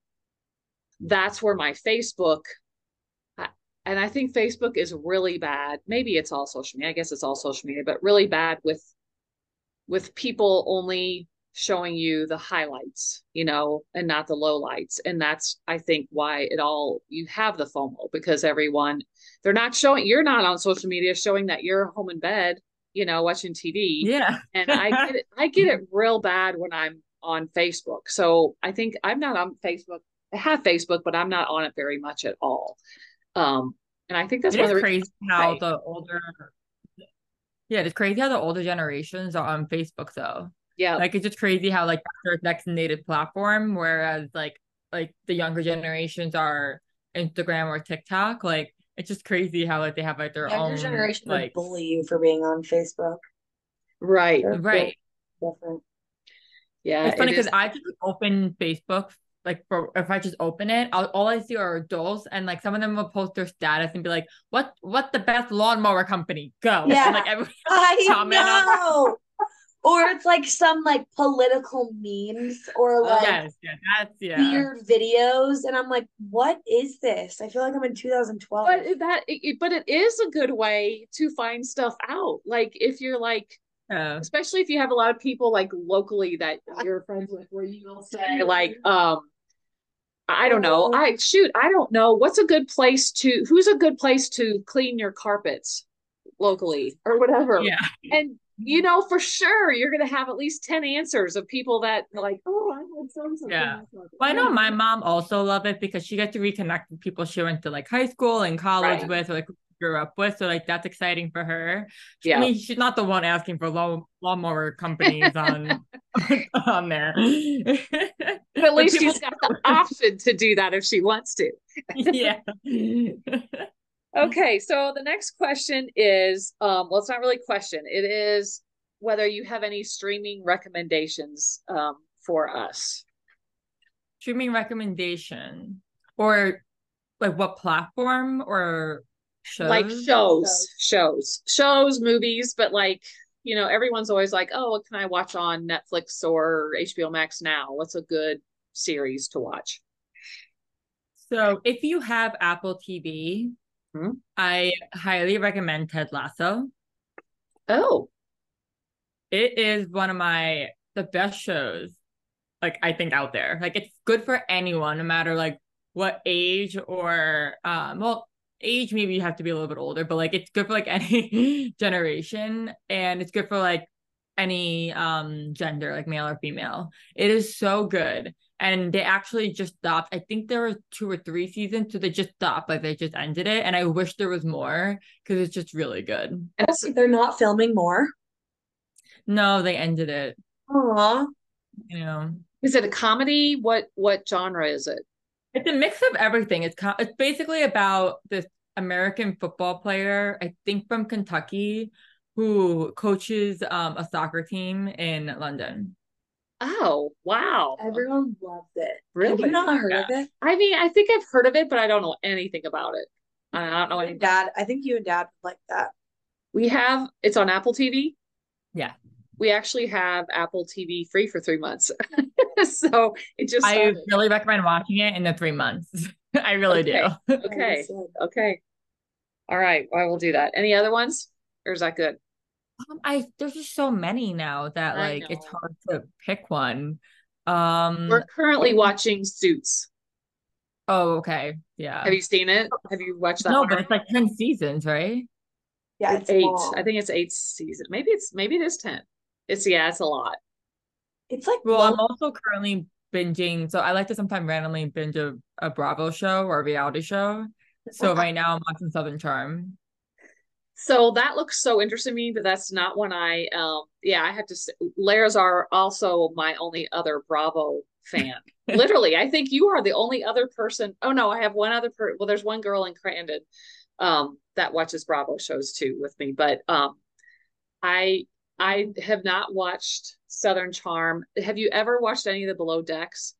that's where my Facebook, and I think Facebook is really bad. Maybe it's all social media. I guess it's all social media, but really bad with with people only showing you the highlights, you know, and not the lowlights. And that's, I think, why it all, you have the FOMO, because everyone, they're not showing, you're not on social media showing that you're home in bed, you know, watching T V. Yeah. And I get it, I get it real bad when I'm on Facebook. So I think I'm not on Facebook. I have Facebook, but I'm not on it very much at all. Um, and I think that's It one is of the reasons crazy how why. the older Yeah, it's crazy how the older generations are on Facebook though. Yeah. Like it's just crazy how like that's their next native platform, whereas like like the younger generations are Instagram or TikTok. Like it's just crazy how like they have like their Younger own generation would like bully you for being on Facebook. Right. They're right. different. Yeah. It's It funny because is. I just opened Facebook like for if I just open it, I'll, all I see are adults, and like some of them will post their status and be like, "What what the best lawnmower company? Go!" Yeah. And like everyone I comment on that. know. Or it's like some like political memes or like Yes, yeah, that's yeah. weird videos, and I'm like, what is this? I feel like I'm in two thousand twelve. But that, it, but it is a good way to find stuff out. Like if you're like, Yeah. especially if you have a lot of people like locally that you're friends with, where you will say like, um, I don't know, I shoot, I don't know, what's a good place to, who's a good place to clean your carpets locally or whatever. Yeah. And you know, for sure, you're going to have at least ten answers of people that like, oh, I would so something. Yeah. Well, I know my mom also loved it because she got to reconnect with people she went to like high school and college Right. with, or like grew up with. So like that's exciting for her. Yeah. I mean, she's not the one asking for lawn lawnmower companies on on there. But at least people... she's got the option to do that if she wants to. Yeah. Okay, so the next question is, um, well, it's not really a question. It is whether you have any streaming recommendations um, for us. Streaming recommendation, or like what platform, or shows? Like shows, shows, shows, movies, but like, you know, everyone's always like, oh, what can I watch on Netflix or H B O Max now? What's a good series to watch? So if you have Apple T V, hmm? I highly recommend Ted Lasso. Oh. It is one of my, the best shows, like, I think out there. Like, it's good for anyone, no matter, like, what age or, um, well, age, maybe you have to be a little bit older, but, like, it's good for, like, any generation, and it's good for, like, any um gender, like male or female. It is so good. And they actually just stopped. I think there were two or three seasons, so they just stopped. Like, they just ended it, and I wish there was more, because it's just really good. And they're not filming more? No, they ended it. Aww. You know. Is it a comedy? What what genre is it? It's a mix of everything. It's co- it's basically about this American football player, I think from Kentucky, who coaches um, a soccer team in London. Oh, wow. Everyone loved it. Really? Have you not heard Yeah. of it? I mean, I think I've heard of it, but I don't know anything about it. I don't know anything. Dad, I think you and Dad would like that. We have, it's on Apple T V. Yeah. We actually have Apple T V free for three months. So it just I started. really recommend watching it in the three months. I really Okay. do. Okay. Okay. All right. I will do that. Any other ones? Or is that good? Um, I there's just so many now that I like it's know. hard to pick one. Um We're currently watching Suits. oh, okay. Yeah. Have you seen it? Have you watched that No, one? but it's like ten seasons, right? Yeah, It's it's eight. long. I think it's eight seasons. Maybe it's maybe it is ten. It's yeah, it's a lot. It's like Well, long. I'm also currently binging. So I like to sometimes randomly binge a, a Bravo show or a reality show. So right now I'm watching Southern Charm. So that looks so interesting to me, but that's not one I um yeah, I have to say Lara's are also my only other Bravo fan. Literally, I think you are the only other person. Oh no, I have one other per well, there's one girl in Crandon um that watches Bravo shows too with me. But um I I have not watched Southern Charm. Have you ever watched any of the Below Decks?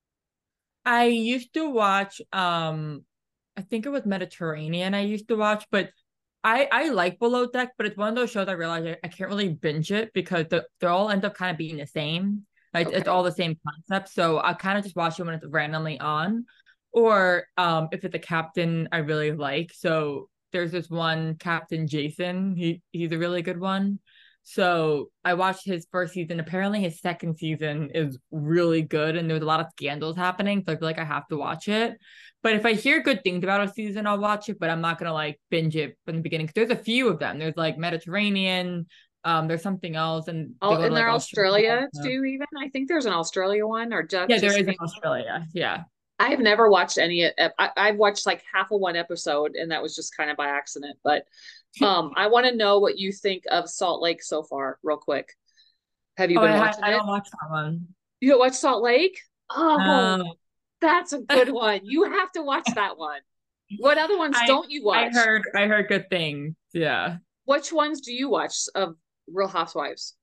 I used to watch um I think it was Mediterranean I used to watch, but I I like Below Deck, but it's one of those shows I realize I, I can't really binge it because the, they all end up kind of being the same. Like Okay. it's all the same concept. So I kind of just watch it when it's randomly on. Or um if it's a captain I really like. So there's this one Captain Jason. He he's a really good one. So I watched his first season. Apparently his second season is really good and there's a lot of scandals happening. So I feel like I have to watch it. But if I hear good things about a season, I'll watch it, but I'm not gonna like binge it from the beginning. 'Cause there's a few of them. There's like Mediterranean, um, there's something else, and they Oh, go and to, they're like, Australia so- too, even. I think there's an Australia one or just Yeah, there just is in me. Australia. Yeah. I have never watched any. ep- I, I've watched like half of one episode, and that was just kind of by accident. But um, I want to know what you think of Salt Lake so far, real quick. Have you Oh, been I, watching I it? don't watch that one. You don't watch Salt Lake? Oh, No. that's a good one. You have to watch that one. What other ones I- don't you I watch? heard I heard good things. Yeah. Which ones do you watch of Real Housewives?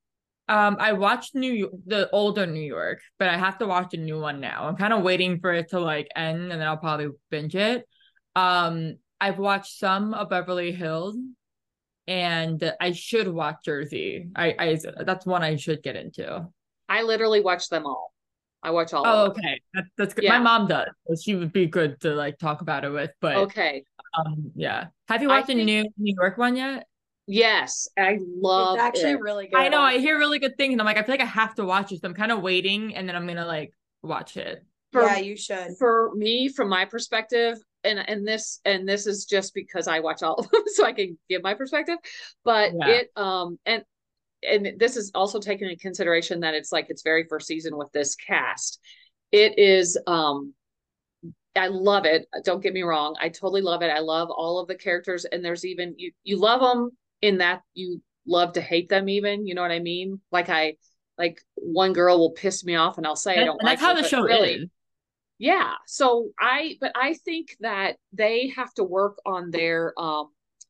Um, I watched New York, the older New York, but I have to watch the new one now. I'm kind of waiting for it to like end, and then I'll probably binge it. Um, I've watched some of Beverly Hills, and I should watch Jersey. I, I that's one I should get into. I literally watch them all. I watch all Oh, of them. okay. That, that's good. My Yeah. mom does, so she would be good to like talk about it with. But Okay. um, yeah. Have you I watched the think new New York one yet? yes, I love It's actually it. really good. I know. I hear really good things, and I'm like, I feel like I have to watch it. So I'm kind of waiting, and then I'm gonna like watch it. For, Yeah, you should. for me, from my perspective, and and this and this is just because I watch all of them, so I can give my perspective. But Yeah. it um and and this is also taken into consideration that it's like its very first season with this cast. It is um I love it. Don't get me wrong. I totally love it. I love all of the characters, and there's even you you love them in that you love to hate them even, you know what I mean? Like I like one girl will piss me off and I'll say I And, don't and like that's how her, the but show really, is. yeah. So I but I think that they have to work on their um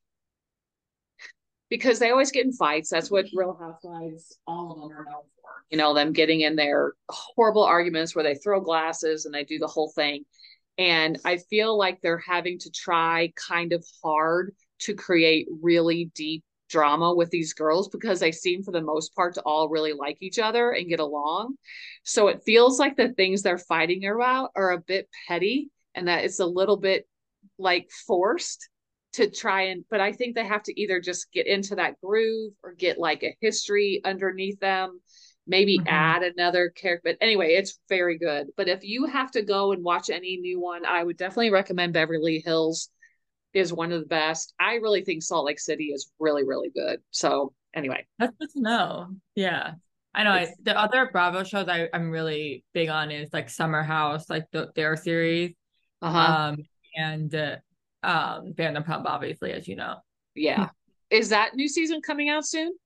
because they always get in fights. That's what Real Housewives, all of them are known for. You know, them getting in their horrible arguments where they throw glasses and they do the whole thing. And I feel like they're having to try kind of hard to create really deep drama with these girls because they seem for the most part to all really like each other and get along. So it feels like the things they're fighting about are a bit petty and that it's a little bit like forced to try and but I think they have to either just get into that groove or get like a history underneath them, maybe Mhm. add another character. But anyway, it's very good. But if you have to go and watch any new one, I would definitely recommend Beverly Hills is one of the best. I really think Salt Lake City is really, really good. So anyway, That's good to know. Yeah. I know. I, it's the other Bravo shows I, I'm really big on is like Summer House, like the, their series. uh-huh. Um, and uh, um, Vanderpump, obviously, as you know. Yeah. Is that new season coming out soon?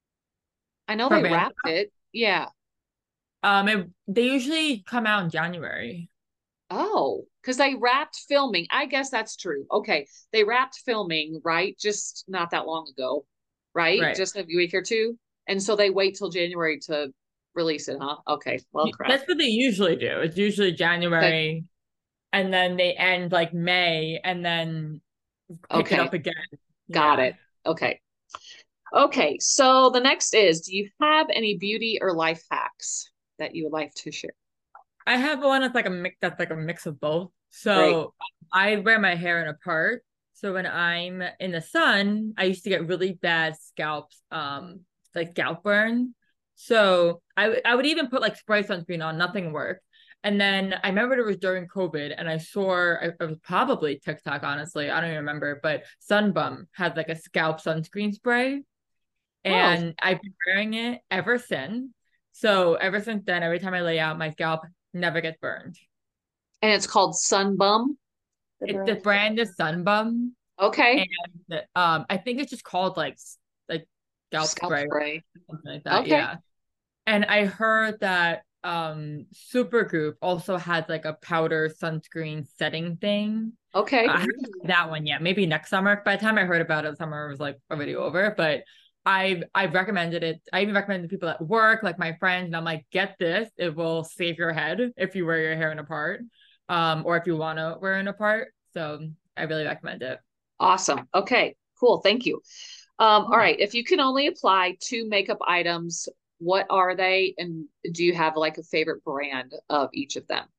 I know For they Vanderpump, wrapped it. Yeah. um, it, they usually come out in January. Oh, because they wrapped filming. I guess that's true. Okay. They wrapped filming, right? Just not that long ago, right? Right. Just a week or two. And so they wait till January to release it, huh? Okay. Well, crap. That's what they usually do. It's usually Okay. January, and then they end like May, and then pick it Okay. up again. Got Yeah. it. Okay. Okay. So the next is, do you have any beauty or life hacks that you would like to share? I have one that's like a mix that's like a mix of both. Great. So I wear my hair in a part. So when I'm in the sun, I used to get really bad scalps, um, like scalp burn. So I w- I would even put like spray sunscreen on, nothing worked. And then I remember it was during COVID, and I saw it was probably TikTok, honestly. I don't even remember, but Sunbum had like a scalp sunscreen spray, Oh, and I've been wearing it ever since. So ever since then, every time I lay out, my scalp never gets burned. and it's called Sunbum. The It, the brand. brand is Sunbum, Okay. and um, I think it's just called like s- like scalp Scalp spray or spray. something like that. Okay. Yeah. And I heard that um Supergoop also has like a powder sunscreen setting thing. Okay. I haven't tried that one yet. Maybe next summer. By the time I heard about it, summer was like already over. But I've I've recommended it. I even recommended to people at work, like my friends, and I'm like, get this. It will save your head if you wear your hair in a part, um, or if you want to wear in a part. So I really recommend it. Awesome. Okay. Cool. Thank you. Um, all Yeah. right. If you can only apply two makeup items, what are they? And do you have like a favorite brand of each of them?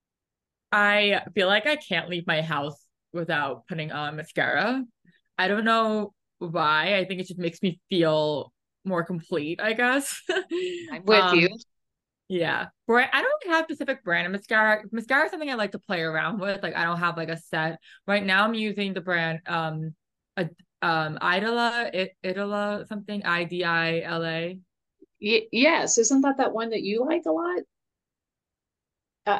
I feel like I can't leave my house without putting on mascara. I don't know why. I think it just makes me feel more complete, I guess. I'm with Um, you. yeah. Brand, I don't have a specific brand of mascara. Mascara is something I like to play around with. Like I don't have like a set. Right now I'm using the brand um a, um Idola, I, Idola something, I D I L A. Y yes. Isn't that that one that you like a lot? Uh,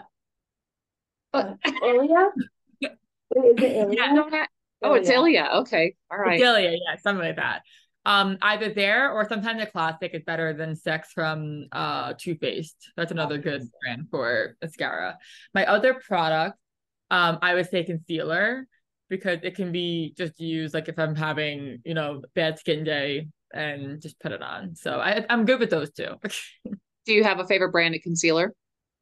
uh, Ilia? Wait, is it I Ilia? don't have, oh, it's Ilia. Ilia. Okay. All right. Delia, yeah, something like that. Um, either there or sometimes a classic is better than Sex from uh Too Faced. That's another good brand for mascara. My other product, um, I would say concealer because it can be just used like if I'm having, you know, bad skin day. and just put it on. So I, I'm good with those two. Do you have a favorite brand of concealer?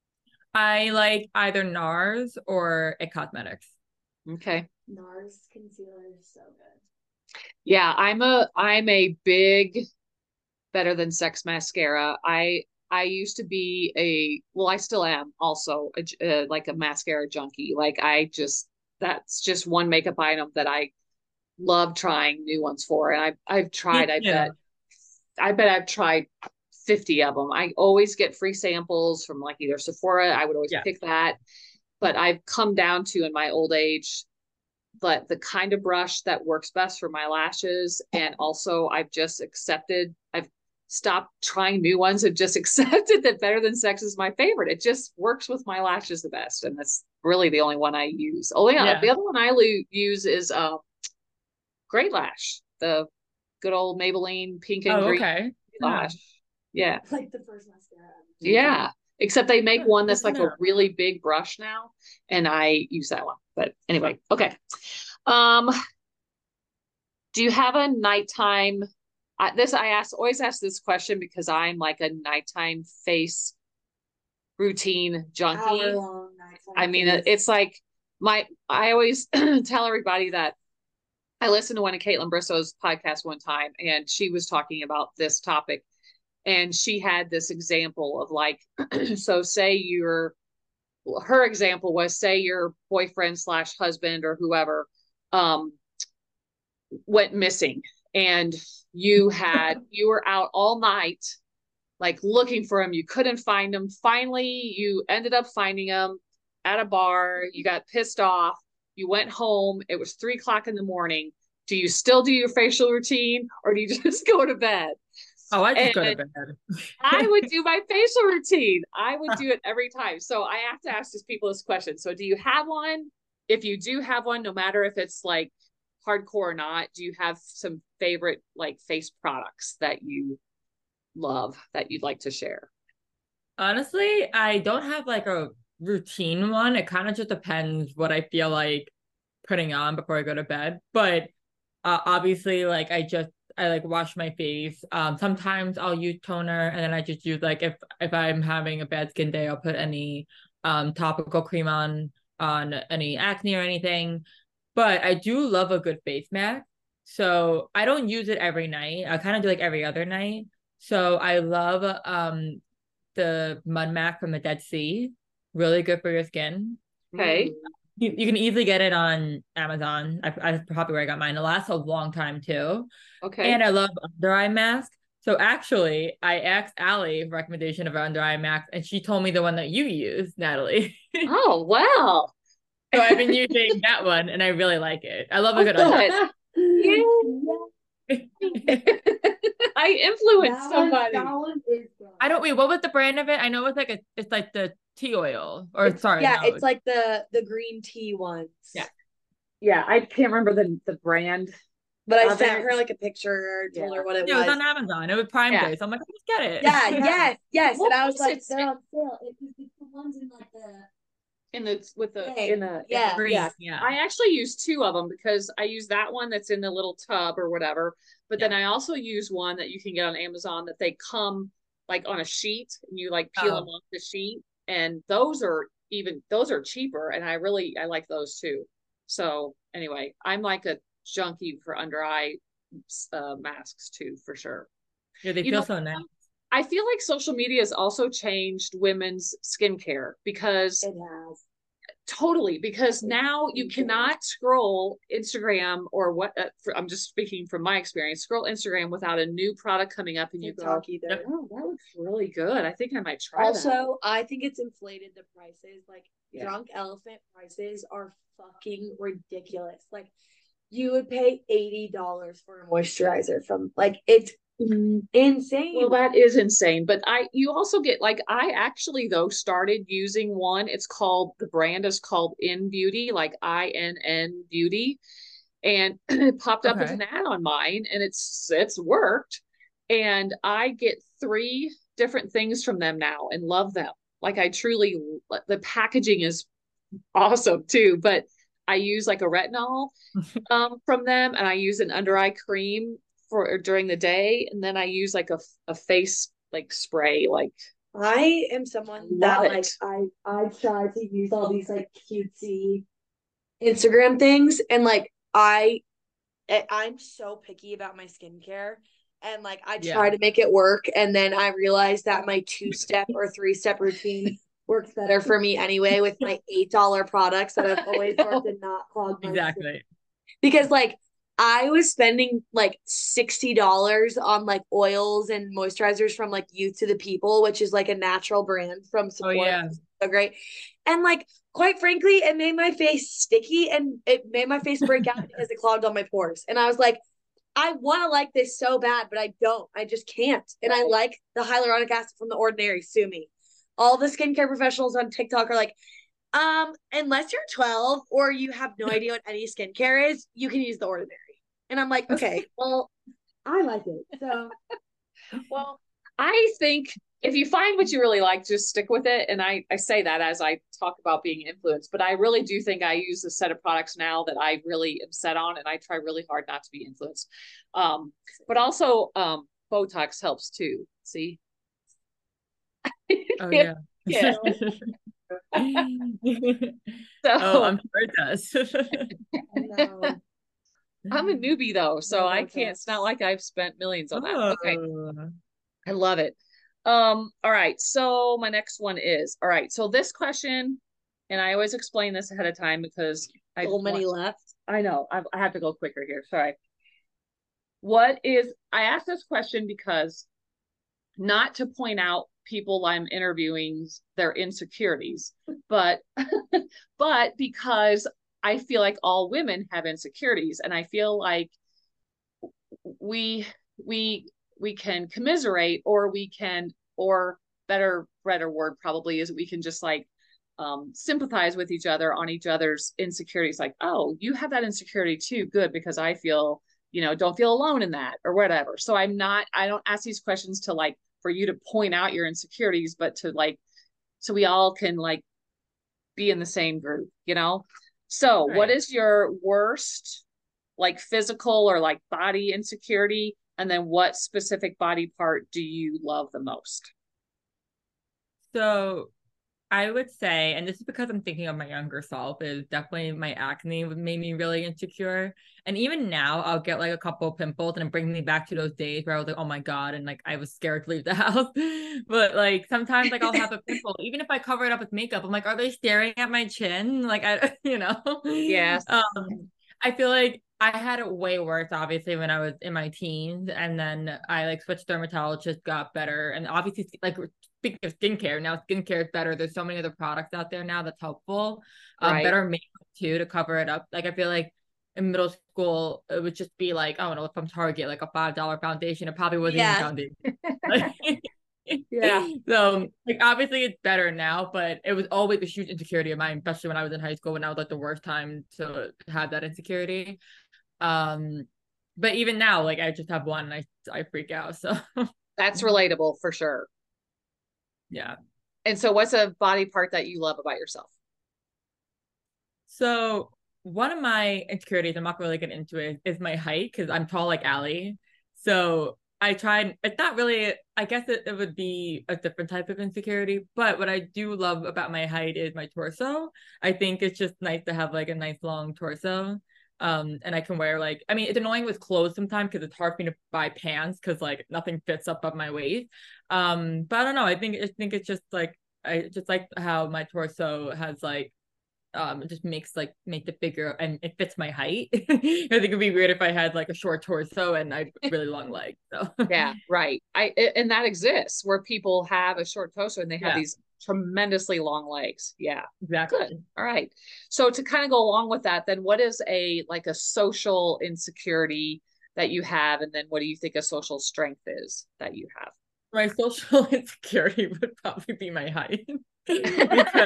I like either NARS or It Cosmetics. Okay. NARS concealer is so good. Yeah, I'm a I'm a big Better Than Sex mascara. I I used to be a well, I still am also a, uh, like a mascara junkie. Like I just that's just one makeup item that I love trying new ones for. And I've I've tried. I Yeah. bet I bet I've tried fifty of them. I always get free samples from like either Sephora. I would always Yeah. pick that. But I've come down to in my old age, but the kind of brush that works best for my lashes. And also I've just accepted, I've stopped trying new ones and just accepted that Better Than Sex is my favorite. It just works with my lashes the best. And that's really the only one I use. Only uh, Yeah. the other one I lo- use is uh, Great Lash, the good old Maybelline pink and Oh, green okay. lash. Yeah. Like the first mascara ever. Yeah. Except they make Yeah, one good that's to like a know. really big brush now, and I use that one. But anyway, okay. Um, do you have a nighttime? I, this I ask always ask this question because I'm like a nighttime face routine junkie. Hour long nighttime I mean, face. it's like my I always tell everybody that I listened to one of Caitlin Bristow's podcast one time, and she was talking about this topic, and she had this example of like, so say you're, her example was say your boyfriend slash husband or whoever um, went missing, and you had you were out all night like looking for him, you couldn't find him, finally you ended up finding him at a bar, you got pissed off, you went home, it was three o'clock in the morning. Do you still do your facial routine, or do you just go to bed? Oh, I just And go to bed. I would do my facial routine. I would do it every time. So I have to ask these people this question. So do you have one? If you do have one, no matter if it's like hardcore or not, do you have some favorite like face products that you love that you'd like to share? Honestly, I don't have like a routine one. It kind of just depends what I feel like putting on before I go to bed. But uh, obviously, like I just I like wash my face. Um, sometimes I'll use toner, and then I just use like if if I'm having a bad skin day, I'll put any um topical cream on on any acne or anything. But I do love a good face mask. So I don't use it every night. I kind of do like every other night. So I love um the Mud Mac from the Dead Sea. Really good for your skin. Okay. You, you can easily get it on Amazon. I, I probably where I got mine. It lasts a long time too. Okay. And I love under eye mask. So actually, I asked Allie for recommendation of under eye mask, and she told me the one that you use, Natalie. Oh, wow. So I've been using that one, and I really like it. I love a Oh, good under. good. I influenced That one- somebody. that one is good. I don't wait. What was the brand of it? I know it's like a. It's like the tea oil, or It's- sorry, yeah, no, it's like the the green tea ones. Yeah. Yeah, I can't remember the the brand. But I Of sent it. her like a picture, told Yeah. her what it yeah, it was was. on Amazon. It was Prime Yeah. Day, so I'm like, let's get it. Yeah, Yeah. yes, yes. What and I was was like, it? they're on sale. It, it's the ones in like the In the with the thing. In the yeah. Green, Yeah. yeah. I actually use two of them because I use that one that's in the little tub or whatever. But then I also use one that you can get on Amazon that they come like on a sheet, and you like peel Oh. them off the sheet. And those are even those are cheaper, and I really I like those too. So anyway, I'm like a junkie for under eye uh, masks too, for sure. Yeah, they You feel know, so nice. I feel like social media has also changed women's skincare because It has. totally, because now you cannot scroll Instagram or what uh, for, I'm just speaking from my experience, scroll Instagram without a new product coming up and you go, TikTok either. Yep. oh, that looks really good. I think I might try that. Also, I think it's inflated the prices. Like Yeah. Drunk Elephant prices are fucking ridiculous. Like you would pay eighty dollars for a moisturizer from like it's insane. Well, that is insane. But I, you also get like, I actually though started using one. It's called, the brand is called In Beauty, like I N N Beauty. And it popped up as Okay. an ad on mine, and it's, it's worked. And I get three different things from them now and love them. Like I truly, the packaging is awesome too. But I use like a retinol um, from them, and I use an under eye cream for during the day, and then I use like a, a face like spray. Like I am someone Love that it. like I I try to use all these like cutesy Instagram things, and like I I- I'm so picky about my skincare, and like I Yeah. try to make it work, and then I realize that my two step or three step routine works better for me anyway with my eight dollar products that I've always worked and not clogged my skin. Exactly. Because like I was spending like sixty dollars on like oils and moisturizers from like Youth to the People, which is like a natural brand from Oh Sephora. yeah. So great. And like quite frankly, it made my face sticky and it made my face break out because it clogged all my pores. And I was like, I want to like this so bad, but I don't. I just can't. And I like the hyaluronic acid from The Ordinary. Sue me. All the skincare professionals on TikTok are like, um, unless you're twelve or you have no idea what any skincare is, you can use The Ordinary. And I'm like, okay, well, I like it. So, Well, I think if you find what you really like, just stick with it. And I, I say that as I talk about being influenced, but I really do think I use a set of products now that I really am set on, and I try really hard not to be influenced. Um, but also um, Botox helps too. See? Oh yeah. Yeah. Oh, So I'm sure it does. I know. I'm a newbie though, so No I can't. Botox. It's not like I've spent millions on that. Okay. Oh. I love it. Um, all right. So my next one is, all right. So this question, and I always explain this ahead of time because I So many want- left. I know I, I have to go quicker here. Sorry. What is, I asked this question because not to point out people I'm interviewing their insecurities, but, but because I feel like all women have insecurities, and I feel like we, we, we can commiserate, or we can, or better, better word probably is we can just like um, sympathize with each other on each other's insecurities. Like, oh, you have that insecurity too. Good. Because I feel, you know, don't feel alone in that or whatever. So I'm not, I don't ask these questions to like, for you to point out your insecurities, but to like, so we all can like be in the same group, you know? So Right. what is your worst like physical or like body insecurity? And then what specific body part do you love the most? So I would say, and this is because I'm thinking of my younger self, is definitely my acne would made me really insecure. And even now, I'll get like a couple of pimples, and it brings me back to those days where I was like, oh my God, and like I was scared to leave the house. But like sometimes like I'll have a pimple, even if I cover it up with makeup, I'm like, are they staring at my chin? Like I, you know. Yes. Um, I feel like I had it way worse, obviously, when I was in my teens, and then I like switched dermatologist, got better, and obviously, like speaking of skincare, now skincare is better. There's so many other products out there now that's helpful. Um, Right. better makeup too to cover it up. Like I feel like in middle school, it would just be like, I don't know, from Target, like a five dollar foundation. It probably wasn't Yeah. even foundation. Like, Yeah. So like obviously it's better now, but it was always a huge insecurity of mine, especially when I was in high school, when I was like the worst time to have that insecurity. Um, but even now, like I just have one and I I freak out. So That's relatable for sure. yeah. And so what's a body part that you love about yourself? So one of my insecurities, I'm not really getting into it, is my height, because I'm tall like Allie. So I tried, it's not really, I guess it, it would be a different type of insecurity, but what I do love about my height is my torso. I think it's just nice to have like a nice long torso. Um, and I can wear like, I mean, it's annoying with clothes sometimes because it's hard for me to buy pants because like nothing fits up up my waist. Um, but I don't know. I think I think it's just like I just like how my torso has like um it just makes like make the figure, and it fits my height. I think it'd be weird if I had like a short torso and I really long legs. So Yeah, right. I and that exists where people have a short torso and they have Yeah. these tremendously long legs. Yeah. exactly. Good. All right. So to kind of go along with that, then what is a like a social insecurity that you have, and then what do you think a social strength is that you have? My social insecurity would probably be my height. Because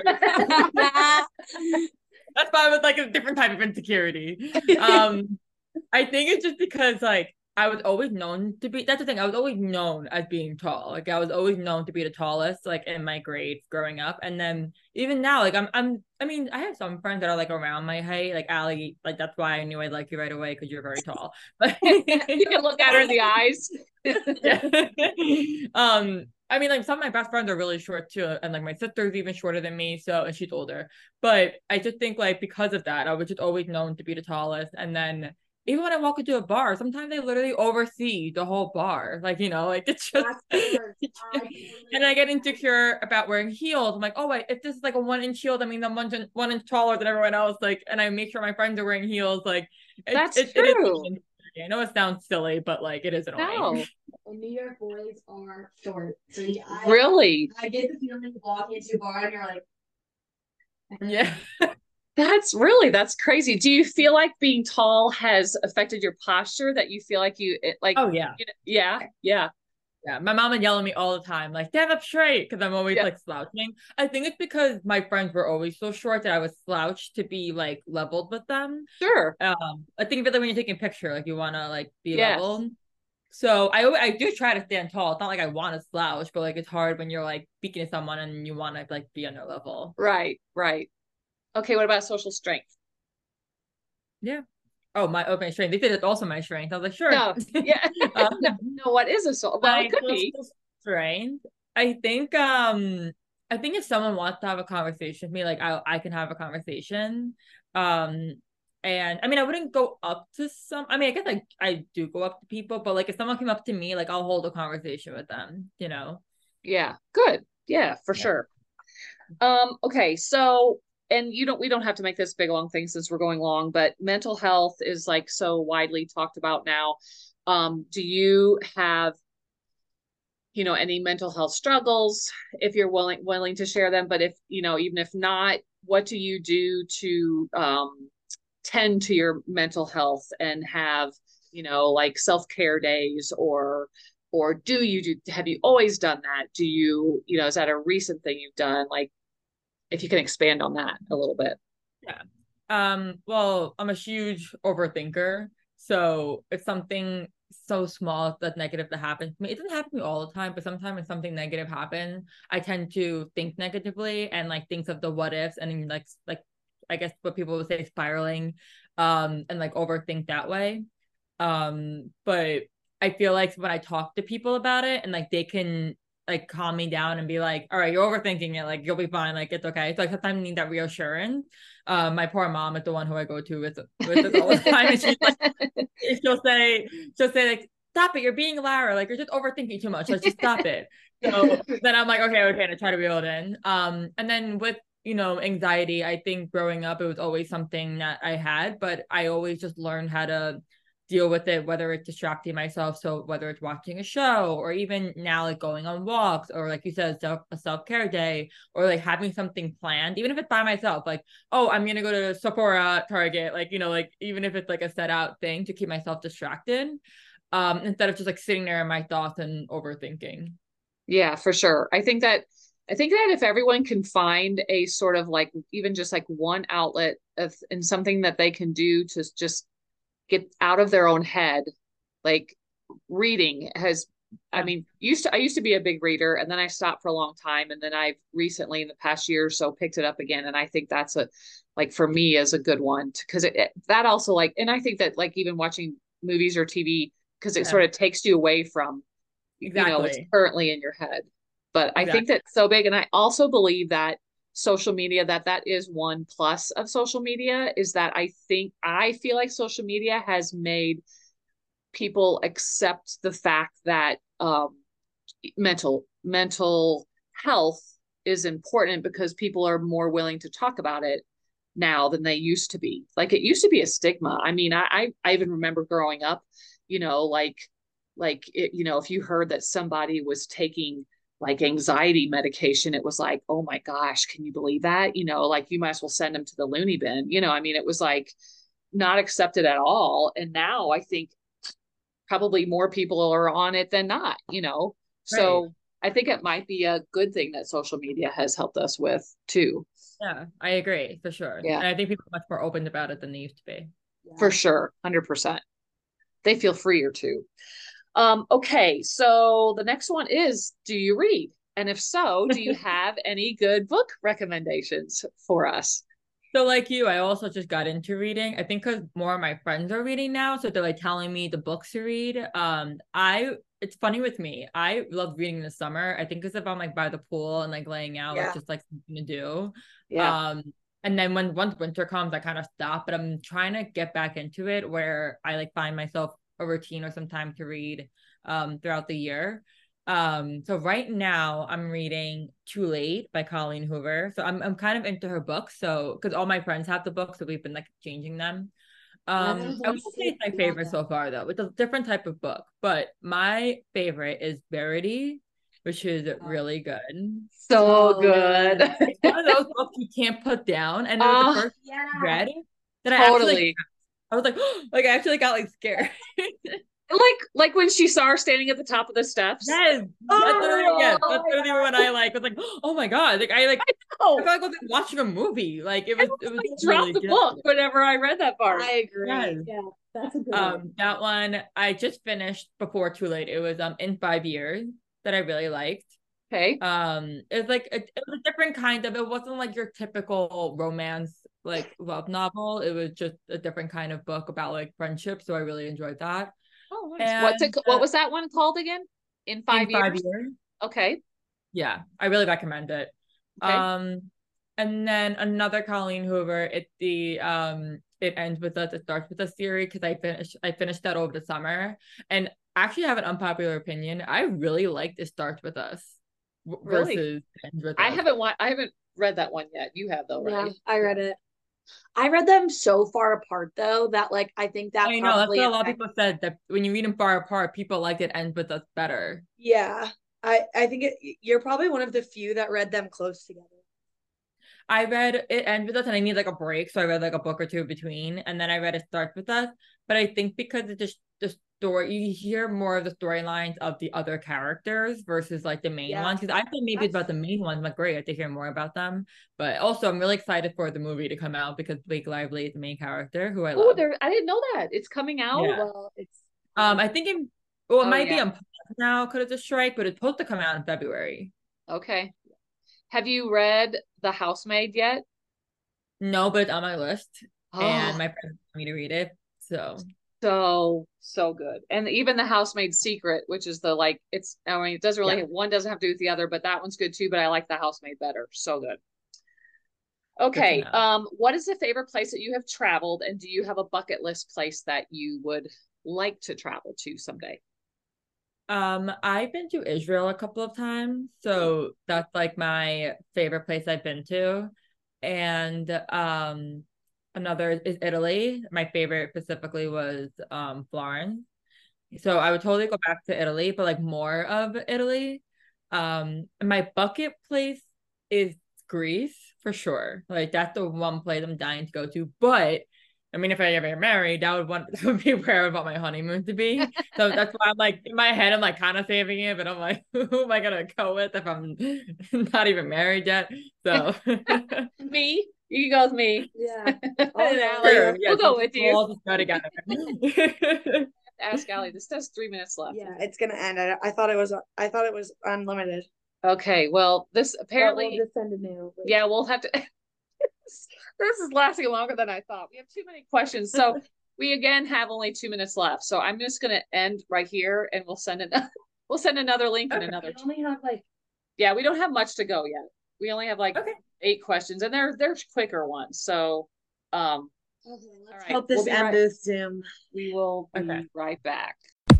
that's why I was like a different type of insecurity. Um, I think it's just because like I was always known to be, that's the thing, I was always known as being tall. Like I was always known to be the tallest, like in my grades growing up. And then even now, like I'm I'm I mean, I have some friends that are like around my height, like Allie, like that's why I knew I'd like you right away because you're very tall. But You can look at her in the eyes. yeah. um I mean, like some of my best friends are really short too, and like my sister's even shorter than me, so and she's older. But I just think like because of that, I was just always known to be the tallest. And then even when I walk into a bar, sometimes they literally oversee the whole bar. Like, you know, like it's just and I get insecure about wearing heels. I'm like, oh wait, if this is like a one inch heel, that means I'm one, one inch taller than everyone else. Like, and I make sure my friends are wearing heels. Like, it, That's it, true. It is, I know it sounds silly, but like it is annoying. No. And New York boys are short. So yeah, I, Really? I get the feeling walking into a bar and you're like, yeah. That's really, that's crazy. Do you feel like being tall has affected your posture, that you feel like you it, like, Oh yeah. you know, yeah, yeah. Yeah, my mom would yell at me all the time, like, stand up straight, because I'm always Yeah. like slouching. I think it's because my friends were always so short that I was slouched to be like leveled with them. Sure. Um, I think of it like when you're taking a picture, like you want to like be Yes. leveled. So I al- I do try to stand tall. It's not like I want to slouch, but like it's hard when you're like speaking to someone and you want to like be on their level. Right, right. Okay, what about social strength? Yeah. Oh, my opening strength. They said it's also my strength. I was like, sure. No, yeah. Um, no, no, what is a so well my it could be. social strength. I think um I think if someone wants to have a conversation with me, like I I can have a conversation. Um and I mean I wouldn't go up to some I mean I guess I I do go up to people, but like if someone came up to me, like I'll hold a conversation with them, you know. Yeah, good. Yeah, for Yeah. sure. Um, okay, so and you don't we don't have to make this big long thing since we're going long, but mental health is like so widely talked about now. Um, do you have, you know, any mental health struggles, if you're willing willing to share them? But if, you know, even if not, what do you do to um tend to your mental health and have, you know, like self-care days, or or do you do have you always done that? Do you, you know, is that a recent thing you've done? Like if you can expand on that a little bit. Yeah. Um, well, I'm a huge overthinker. So if something so small that's negative that happens to me, it doesn't happen to me all the time, but sometimes when something negative happens, I tend to think negatively and like think of the what ifs and then, like like I guess what people would say spiraling, um, and like overthink that way. Um, but I feel like when I talk to people about it and like they can like calm me down and be like, all right, you're overthinking it, like you'll be fine, like it's okay. So like sometimes I need that reassurance. Um, my poor mom is the one who I go to with with this all the time, and she's like, she'll say, she'll say like, stop it, you're being Lara, like you're just overthinking too much, let's just stop it. So then I'm like, okay, okay, to try to reel it in. Um, and then with you know anxiety, I think growing up it was always something that I had, but I always just learned how to deal with it, whether it's distracting myself, so whether it's watching a show or even now like going on walks, or like you said, self a self-care day, or like having something planned, even if it's by myself, like, oh, I'm gonna go to Sephora, Target, like, you know, like even if it's like a set out thing to keep myself distracted, um instead of just like sitting there in my thoughts and overthinking. Yeah, for sure. I think that I think that if everyone can find a sort of like even just like one outlet of and something that they can do to just get out of their own head, like reading has, I mean, used to I used to be a big reader, and then I stopped for a long time, and then I've recently in the past year or so picked it up again, and I think that's a like for me is a good one because it, it that also like, and I think that like even watching movies or T V, because it Yeah. sort of takes you away from you know what's Exactly. currently in your head. But I think Exactly. that's so big, and I also believe that social media, that that is one plus of social media, is that I think I feel like social media has made people accept the fact that um mental mental health is important because people are more willing to talk about it now than they used to be. Like it used to be a stigma. I mean, I I, I even remember growing up, you know, like like it, you know, if you heard that somebody was taking like anxiety medication, it was like, oh my gosh, can you believe that? You know, like you might as well send them to the loony bin. You know, I mean, it was like not accepted at all. And now I think probably more people are on it than not, you know. Right. So I think it might be a good thing that social media has helped us with too. Yeah, I agree for sure. Yeah. And I think people are much more open about it than they used to be. For sure. one hundred percent. they feel freer to. Um, okay, so the next one is, do you read? And if so, do you have any good book recommendations for us? So like you, I also just got into reading. I think because more of my friends are reading now, so they're like telling me the books to read. Um, I it's funny with me. I love reading in the summer. I think because if I'm like by the pool and like laying out, Yeah. like just like something to do. Yeah. Um, and then when once winter comes, I kind of stop. But I'm trying to get back into it where I like find myself a routine or some time to read um throughout the year. Um, so right now I'm reading Too Late by Colleen Hoover. So I'm I'm kind of into her books. So because all my friends have the books, so we've been like changing them. Um, I wouldn't say it's my favorite so far though. It's a different type of book, but my favorite is Verity, which is really good. So So good. good. It's one of those books you can't put down. And it was Uh, the first Yeah. I read that I actually like, totally. I was like, like I actually got like scared. Like like when she saw her standing at the top of the steps. Yes, that's literally, yes, Oh that's my literally when I like was like, oh my god, like I like I Oh, felt like I was like, watching a movie. Like it I was, was it was like really dropped the good. book whenever I read that part. I agree. Yes. Yeah, that's a good one. Um, that one I just finished before Too Late. It was um In Five Years that I really liked. Okay. Um, it's like it, it was a different kind of. It wasn't like your typical romance like love novel. It was just a different kind of book about like friendship. So I really enjoyed that. Oh, nice. What's it, And what uh, was that one called again? In five In Five years? Years. Okay. Yeah, I really recommend it. Okay. Um, and then another Colleen Hoover. It the um it ends with us. It starts with us series because I finished I finished that over the summer, and actually have an unpopular opinion. I really liked It Starts With Us w- Really? versus Ends With I Us. haven't wa- I haven't read that one yet. You have though, Yeah, right? I read it. I read them so far apart though that like I think that I know that's probably what a lot of affects- people said that when you read them far apart, people liked It Ends With Us better. Yeah. I I think it, you're probably one of the few that read them close together. I read It Ends With Us and I need like a break, so I read like a book or two between, and then I read It Starts With Us. But I think because it's just the story, you hear more of the storylines of the other characters versus like the main Yeah. ones. Because I thought maybe it's about the main ones. I'm like, great, I have to hear more about them. But also, I'm really excited for the movie to come out because Blake Lively is the main character, who I Oh, love. there I didn't know that. It's coming out. Yeah. Well, it's Um, I think it, well, it Oh, might be yeah. on pause now because it's a strike, but it's supposed to come out in February. Okay. Have you read The Housemaid yet? No, but it's on my list, and Oh, my friends want me to read it. So so so good. And even The Housemaid's Secret, which is the like it's I mean it doesn't really Yeah. one doesn't have to do with the other, but that one's good too, but I like The Housemaid better. So good. Okay. know. Um, what is the favorite place that you have traveled, and do you have a bucket list place that you would like to travel to someday? Um, I've been to Israel a couple of times, so that's like my favorite place I've been to. And um, another is Italy. My favorite specifically was um Florence. So I would totally go back to Italy, but like more of Italy. Um, and my bucket place is Greece for sure. Like that's the one place I'm dying to go to. But I mean, if I ever get married, that would want that would be where I would want my honeymoon to be. So that's why I'm like in my head, I'm like kind of saving it, but I'm like, who am I gonna go with if I'm not even married yet? So Me? You can go with me. yeah. And yeah. Allie. Sure, yeah, We'll go so with we'll you. all just go together. Ask Allie. This does three minutes left. Yeah, it's gonna end. I, I thought it was I thought it was unlimited. Okay. Well, this But apparently, we'll just send a new. yeah, we'll have to. This is lasting longer than I thought. We have too many questions. So we again have only two minutes left. So I'm just gonna end right here and we'll send it we'll send another link in Okay. another. We only have like Yeah, we don't have much to go yet. We only have like Okay. eight questions and they're they're quicker ones. So um okay, let's all right, help this we'll be end right- booth Zoom. we will be Okay. right back.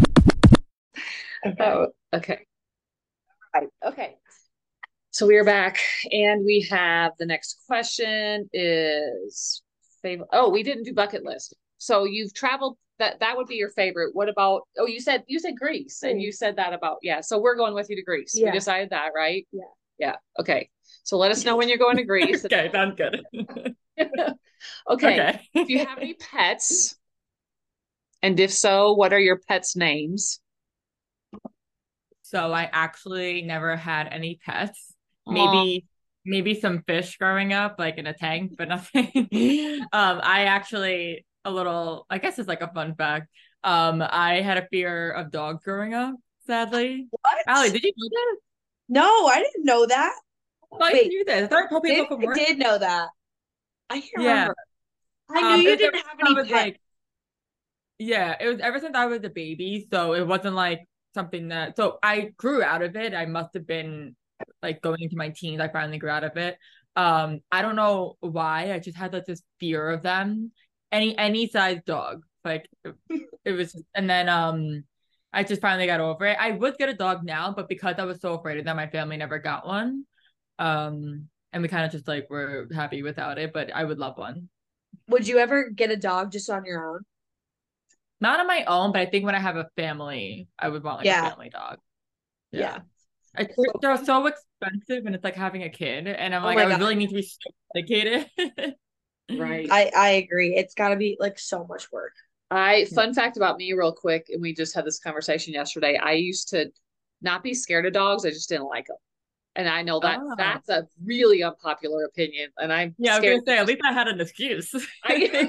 Okay. Oh, okay. Right. Okay. So we are back and we have the next question is favorite. Oh, we didn't do bucket list. So you've traveled that that would be your favorite. What about oh you said you said Greece and you said that about yeah. So we're going with you to Greece. Yeah. We decided that, right? Yeah. Yeah. Okay. So let us know when you're going to Greece. Okay, sounds good. Okay. Okay. Do you have any pets? And if so, what are your pets' names? So I actually never had any pets. Aw. Maybe maybe some fish growing up, like in a tank, but nothing. um, I actually a little, I guess it's like a fun fact. Um, I had a fear of dogs growing up, sadly. What? Allie, did you know that? No, I didn't know that. I thought you Wait, knew this. I thought I told maybe people from I work. did know that. I can't Yeah. remember. I knew Um, you it was ever didn't have since I any was pets. like, yeah, it was ever since I was a baby, so it wasn't like something that. So I grew out of it. I must have been like going into my teens. I finally grew out of it. Um, I don't know why. I just had like this fear of them. Any any size dog, like it, it was. And then um, I just finally got over it. I would get a dog now, but because I was so afraid of them, my family never got one. Um, and we kind of just like were happy without it. But I would love one. Would you ever get a dog just on your own? Not on my own, but I think when I have a family, I would want like Yeah. a family dog. Yeah. I, they're so expensive and it's like having a kid. And I'm Oh like, my I would God. really need to be so dedicated. Right. I I agree. It's got to be like so much work. I fun fact about me real quick, and we just had this conversation yesterday. I used to not be scared of dogs. I just didn't like them. And I know that Oh. that's a really unpopular opinion. And I'm Yeah, I was scared gonna say, at least I had an excuse. I,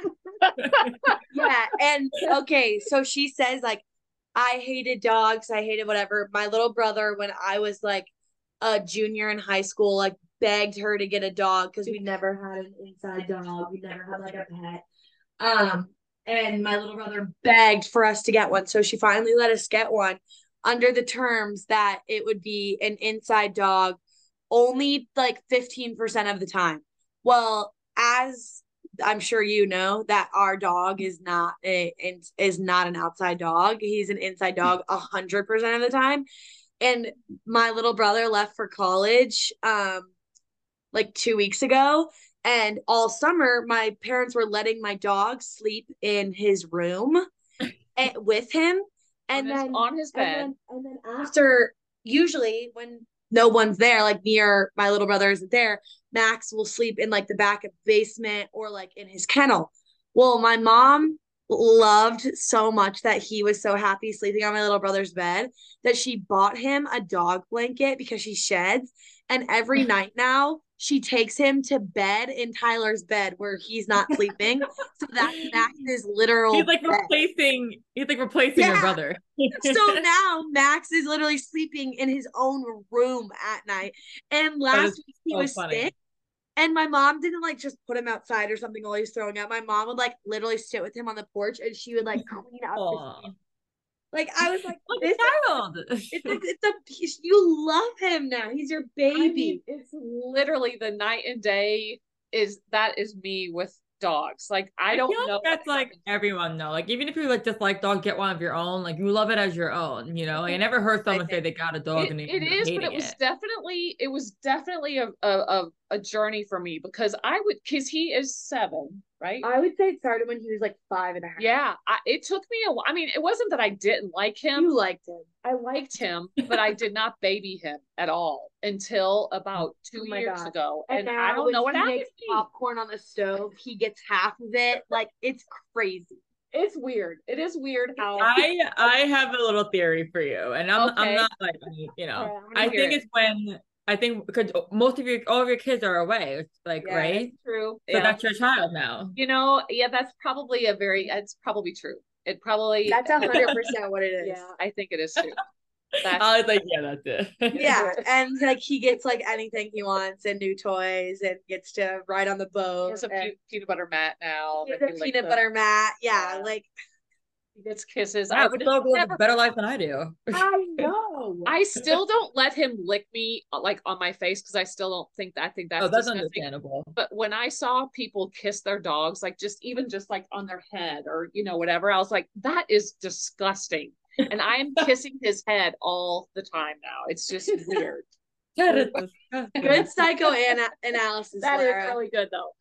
Yeah, and okay, so she says like I hated dogs, I hated whatever. My little brother, when I was like a junior in high school, like begged her to get a dog because we never had an inside dog. We never had like a pet. Um, and my little brother begged for us to get one. So she finally let us get one under the terms that it would be an inside dog only like fifteen percent of the time. Well, as I'm sure you know that our dog is not a is not an outside dog. He's an inside dog a hundred percent of the time. And my little brother left for college um like two weeks ago. And all summer, my parents were letting my dog sleep in his room and, with him. And on his, then on his bed. and then, and then after, usually when no one's there, like me or my little brother isn't there, Max will sleep in like the back of the basement or like in his kennel. Well, my mom loved so much that he was so happy sleeping on my little brother's bed that she bought him a dog blanket because she sheds. And every night now, she takes him to bed in Tyler's bed where he's not sleeping. So that's Max's literal He's like bed. replacing he's like replacing your Yeah. brother. So now Max is literally sleeping in his own room at night. And last is week he so was funny. sick. And my mom didn't like just put him outside or something while he's throwing up. My mom would like literally sit with him on the porch and she would like clean up Aw. his. Like I was like, Like this a child. it's a, it's a he's, you love him now. He's your baby. I mean, it's literally the night and day is that is me with dogs. Like I, I don't feel know. like that's like everyone though. Like even if you like just like dog, get one of your own. Like you love it as your own. You know, like, I never heard someone say they got a dog It, and they it ended up is, but hating it was it. definitely it was definitely a a, a, a journey for me because I would because he is seven, right? I would say it started when he was like five and a half. Yeah, I, it took me a while. I mean, it wasn't that I didn't like him. You liked him. I liked him, but I did not baby him at all until about two Oh my years God. ago. And, And now I don't when know what he happened makes to me. popcorn on the stove, he gets half of it. Like it's crazy. It's weird. It is weird how I I have a little theory for you, and I'm I'm Okay. not like you know. Okay, I wanna I hear think it. it's when I think because most of your all of your kids are away, it's like Yeah, right. it's true. So Yeah. that's your child now. You know, yeah, that's probably a very it's probably true. It probably That's a hundred percent what it is. yeah, I think it is true. That's I was like, yeah, that's it. Yeah, and like he gets like anything he wants and new toys and gets to ride on the he boat. has a and pe- peanut butter mat now. he has that a he licks peanut the- butter mat. Yeah, Yeah. like He gets kisses. I Wow, would so have good, never a better life than I do. I know. I still don't let him lick me like on my face because I still don't think that I think that's Oh, that's disgusting. understandable. But when I saw people kiss their dogs, like just even just like on their head or you know whatever, I was like, that is disgusting. And I am kissing his head all the time now. It's just weird. That is disgusting. Good psychoanalysis. That is Lara. really good though.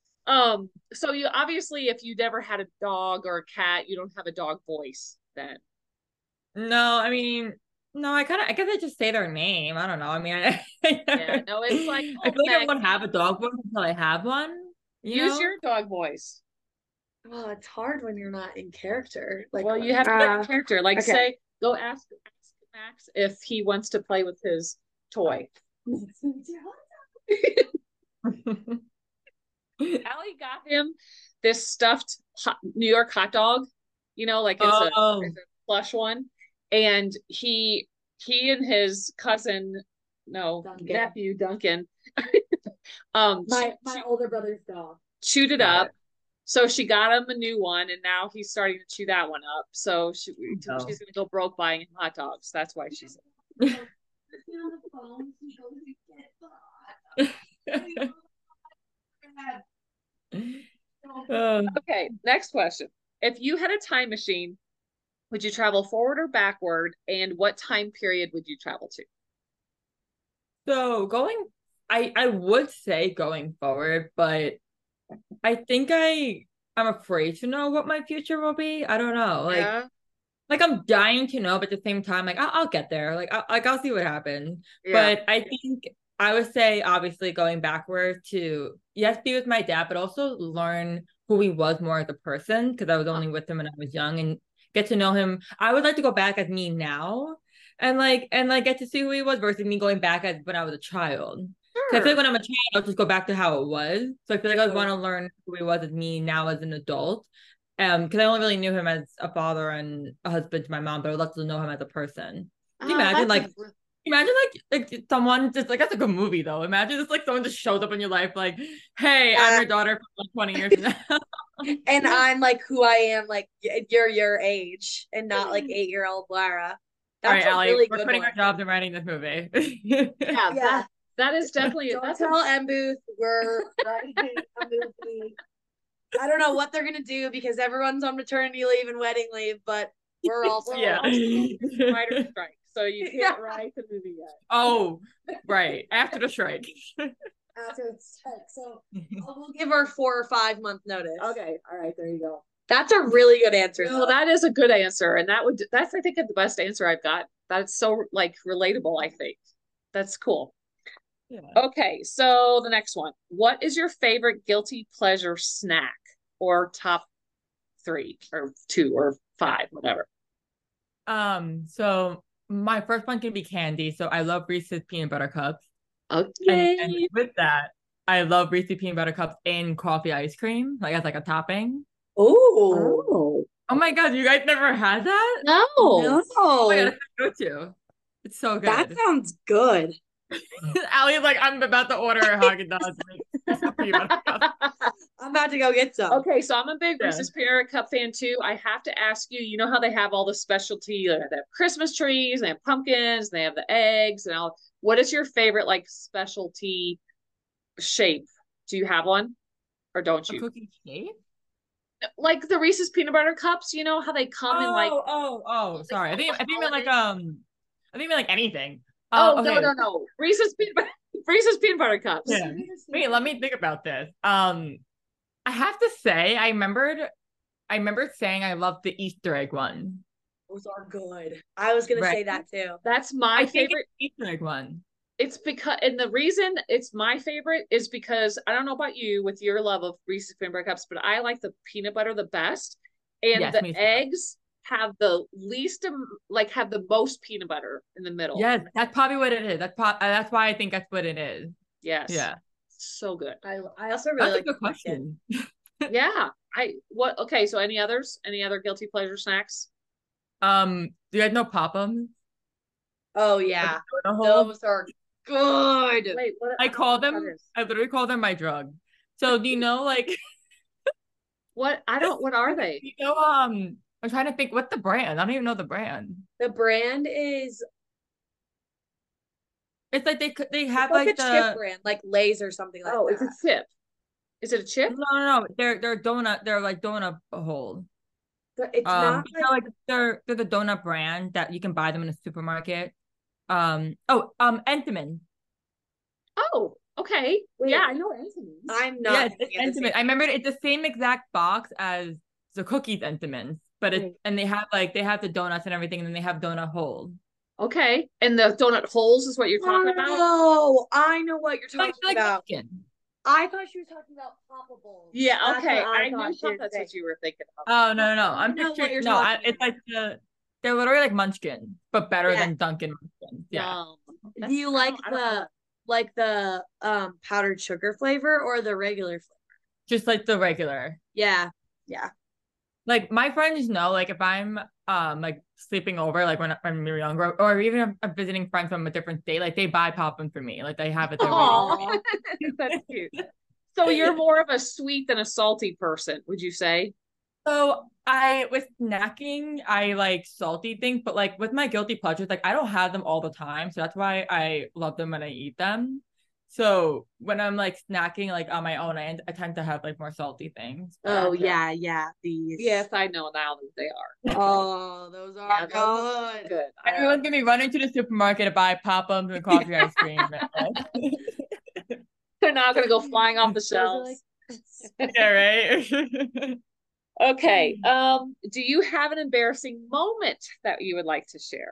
Um, so you obviously, if you never had a dog or a cat, you don't have a dog voice then. No, I mean, no, I kind of, I guess I just say their name. I don't know. I mean, I, Yeah, no, it's like I oh, feel like I Meg, won't have a dog voice until I have one. You use know? your dog voice. Oh, it's hard when you're not in character. Like, Well, you have to uh, get a character. Like, okay. say, go ask, ask Max if he wants to play with his toy. Allie got him this stuffed hot, New York hot dog. you know, like it's a, Oh. it's a plush one. And he he and his cousin, no, Duncan. nephew Duncan, um, My che- my older brother's dog. chewed it Got up. So she got him a new one, and now he's starting to chew that one up. So she, No. she's gonna go broke buying him hot dogs. That's why she's. Oh. Okay, next question. If you had a time machine, would you travel forward or backward? And what time period would you travel to? So going, I I would say going forward, but I think I I'm afraid to know what my future will be. I don't know. Like Yeah, like I'm dying to know, but at the same time, like I'll, I'll get there. Like I, like I'll see what happens. yeah. But I think I would say obviously going backward to yes, be with my dad, but also learn who he was more as a person because I was only with him when I was young and get to know him. I would like to go back as me now and like and like get to see who he was versus me going back as when I was a child. Because I feel like when I'm a child, I'll just go back to how it was. So I feel like I want to learn who he was as me now as an adult. Um, because I only really knew him as a father and a husband to my mom, but I would love to know him as a person. Can you Oh, imagine that's like a- imagine like like someone just like that's a good movie though. Imagine just like someone just shows up in your life like, hey, I'm your daughter from like twenty years from now. And I'm like who I am, like y- you're your age and not like eight year old Lara. All That's right, a Allie, really we're good quitting one. our jobs and writing this movie. yeah, Yeah. That, that is definitely Don't that's tell a, M Booth we're writing a movie. I don't know what they're gonna do because everyone's on maternity leave and wedding leave, but we're also Yeah. writer's strike, so you can't Yeah. write the movie yet. Oh, right. After the strike. after the strike. So we'll give her four or five month notice. Okay, all right, there you go. That's a really good answer. Well, though. that is a good answer, and that would that's I think the best answer I've got. That's so like relatable. I think that's cool. Yeah. Okay, so the next one. What is your favorite guilty pleasure snack or top three or two or five, whatever? Um, so my first one can be candy. So I love Reese's peanut butter cups. Okay. And, and with that, I love Reese's peanut butter cups in coffee ice cream, like as like a topping. Ooh. Oh. Oh my god, you guys never had that? No. No. Oh my god, it's go to. It's so good. That sounds good. Allie's like, I'm about to order a Haagen-Dazs Reese's peanut butter cup. I'm about to go get some. Okay, so I'm a big Yeah. Reese's Peanut Butter Cup fan too. I have to ask you, you know how they have all the specialty, like they have Christmas trees, they have pumpkins, they have the eggs and all. What is your favorite like specialty shape? Do you have one or don't A you? cookie shape? Like the Reese's Peanut Butter Cups, you know how they come in like Oh, oh, oh, sorry. I think I think you meant like um I think you meant like anything. Oh, Uh, no, okay. no, no. Reese's Peanut Butter Reese's Peanut Butter Cups. Yeah. Wait, let me think about this. Um, I have to say, I remembered, I remembered saying I love the Easter egg one. Those are good. I was gonna Right. say that too. That's my I think favorite. it's the Easter egg one. It's because, and the reason it's my favorite is because I don't know about you with your love of Reese's Peanut Butter Cups, but I like the peanut butter the best, and Yes, the me too. eggs have the least, am- like have the most peanut butter in the middle. Yes, that's probably what it is. That's pro- uh, that's why I think that's what it is. Yes. Yeah, So good. I I also really that's a like good question. Yeah. I what? Okay. So any others? Any other guilty pleasure snacks? Um, do you guys know Pop'ems? Oh yeah. The whole- Those are good. Wait. What? I call don't know what them. that is. I literally call them my drug. So do you know like What? I don't. What are they? you know um I'm trying to think what the brand. I don't even know the brand. The brand is It's like they could they have like, like a the chip brand, like Lay's or something like Oh, that. it's a chip. Is it a chip? no no no they're they're donut they're like donut hold. But it's Um, not you know, like like they're they're the donut brand that you can buy them in a supermarket. Um, oh, um, Entenmann. Oh, okay. Wait. Yeah, I know Entenmann's. I'm not. Yes, it's thinking of the Entenmann. I remember it's the same exact box as the cookies Entenmann's, but it's Right. and they have like they have the donuts and everything, and then they have donut hold. Okay. And the donut holes is what you're talking about? Oh, I know what you're Like talking like about. Munchkin. I thought she was talking about poppables. Yeah, That's okay. what I, I knew thought she thought was that's saying. what you were thinking of. Oh no no no! I I'm know what picturing you're no. I, talking it's like the they're literally like Munchkin, but better Yeah. than Dunkin' Munchkin. Yeah. Um, Do that's- you I like don't- I don't know. the like the um powdered sugar flavor or the regular flavor? Just like the regular. Yeah, yeah. like my friends know, like if I'm um like sleeping over, like when, when we were younger, or even if I'm visiting friends from a different state, like they buy poppin' for me. Like they have it there waiting for me. Aw, that's cute. So you're more of a sweet than a salty person, would you say? So I with snacking, I like salty things, but like with my guilty pleasures, like I don't have them all the time. So that's why I love them when I eat them. So when I'm like snacking like on my own, I, I tend to have like more salty things. Oh Gotcha. yeah, yeah. These. Yes, I know now that they are. Oh, those are Yeah, those are good. good. I- Everyone's gonna be running to the supermarket to buy pop-ums and coffee ice cream. They're not gonna go flying off the Those are shelves. like- Yeah, right. Okay. Um, do you have an embarrassing moment that you would like to share?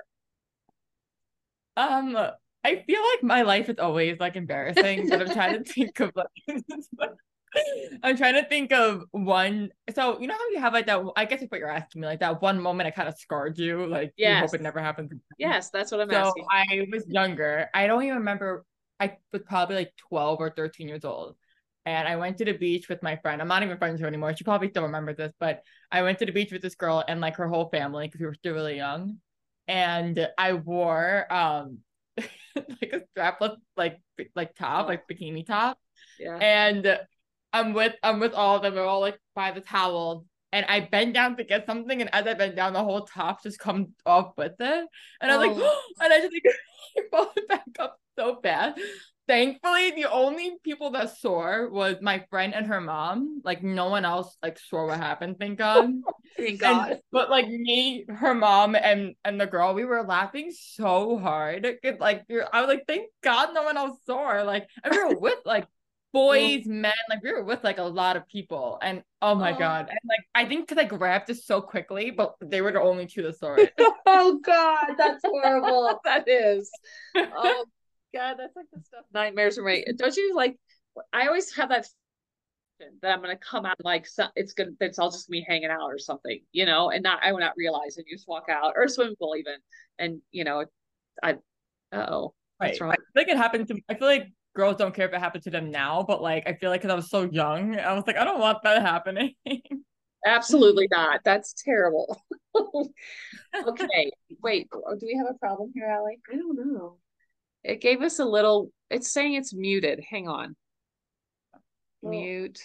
Um, I feel like my life is always like embarrassing, but I'm trying to think of like I'm trying to think of one. So you know how you have like that, I guess it's what you're asking me, like that one moment that kind of scarred you, like you Yes. hope it never happens again. Yes, that's what I'm So asking. I was younger. I don't even remember. I was probably like twelve or thirteen years old. And I went to the beach with my friend. I'm not even friends with her anymore. She probably still remembers this, but I went to the beach with this girl and like her whole family because we were still really young. And I wore um like a strapless like like top, Oh. like bikini top. Yeah. And I'm with I'm with all of them. We're all like by the towels. And I bend down to get something, and as I bend down, the whole top just comes off with it. And I was like, Oh. and I just like fall back up so fast. Thankfully, the only people that saw was my friend and her mom. Like no one else like saw what happened, thank God. Thank And, God. but like me, her mom, and and the girl, we were laughing so hard. It, like you're, I was like, thank God no one else saw her. Like and we were with like boys, men, like we were with like a lot of people. And oh my Oh. God. And like I think because I grabbed it so quickly, but they were the only two that saw it. Oh God, that's horrible. That is. Oh God, that's like the stuff nightmares are right. Don't you like? I always have that that I'm gonna come out like so, it's gonna it's all just me hanging out or something, you know, and not I will not realize and you just walk out or a swimming pool even, and you know, I oh Right. what's wrong? I feel like it happened to I feel like girls don't care if it happened to them now, but like I feel like because I was so young, I was like, I don't want that happening. Absolutely not. That's terrible. Okay, wait. Do we have a problem here, Allie? I don't know. It gave us a little. It's saying it's muted. Hang on. Well, Mute.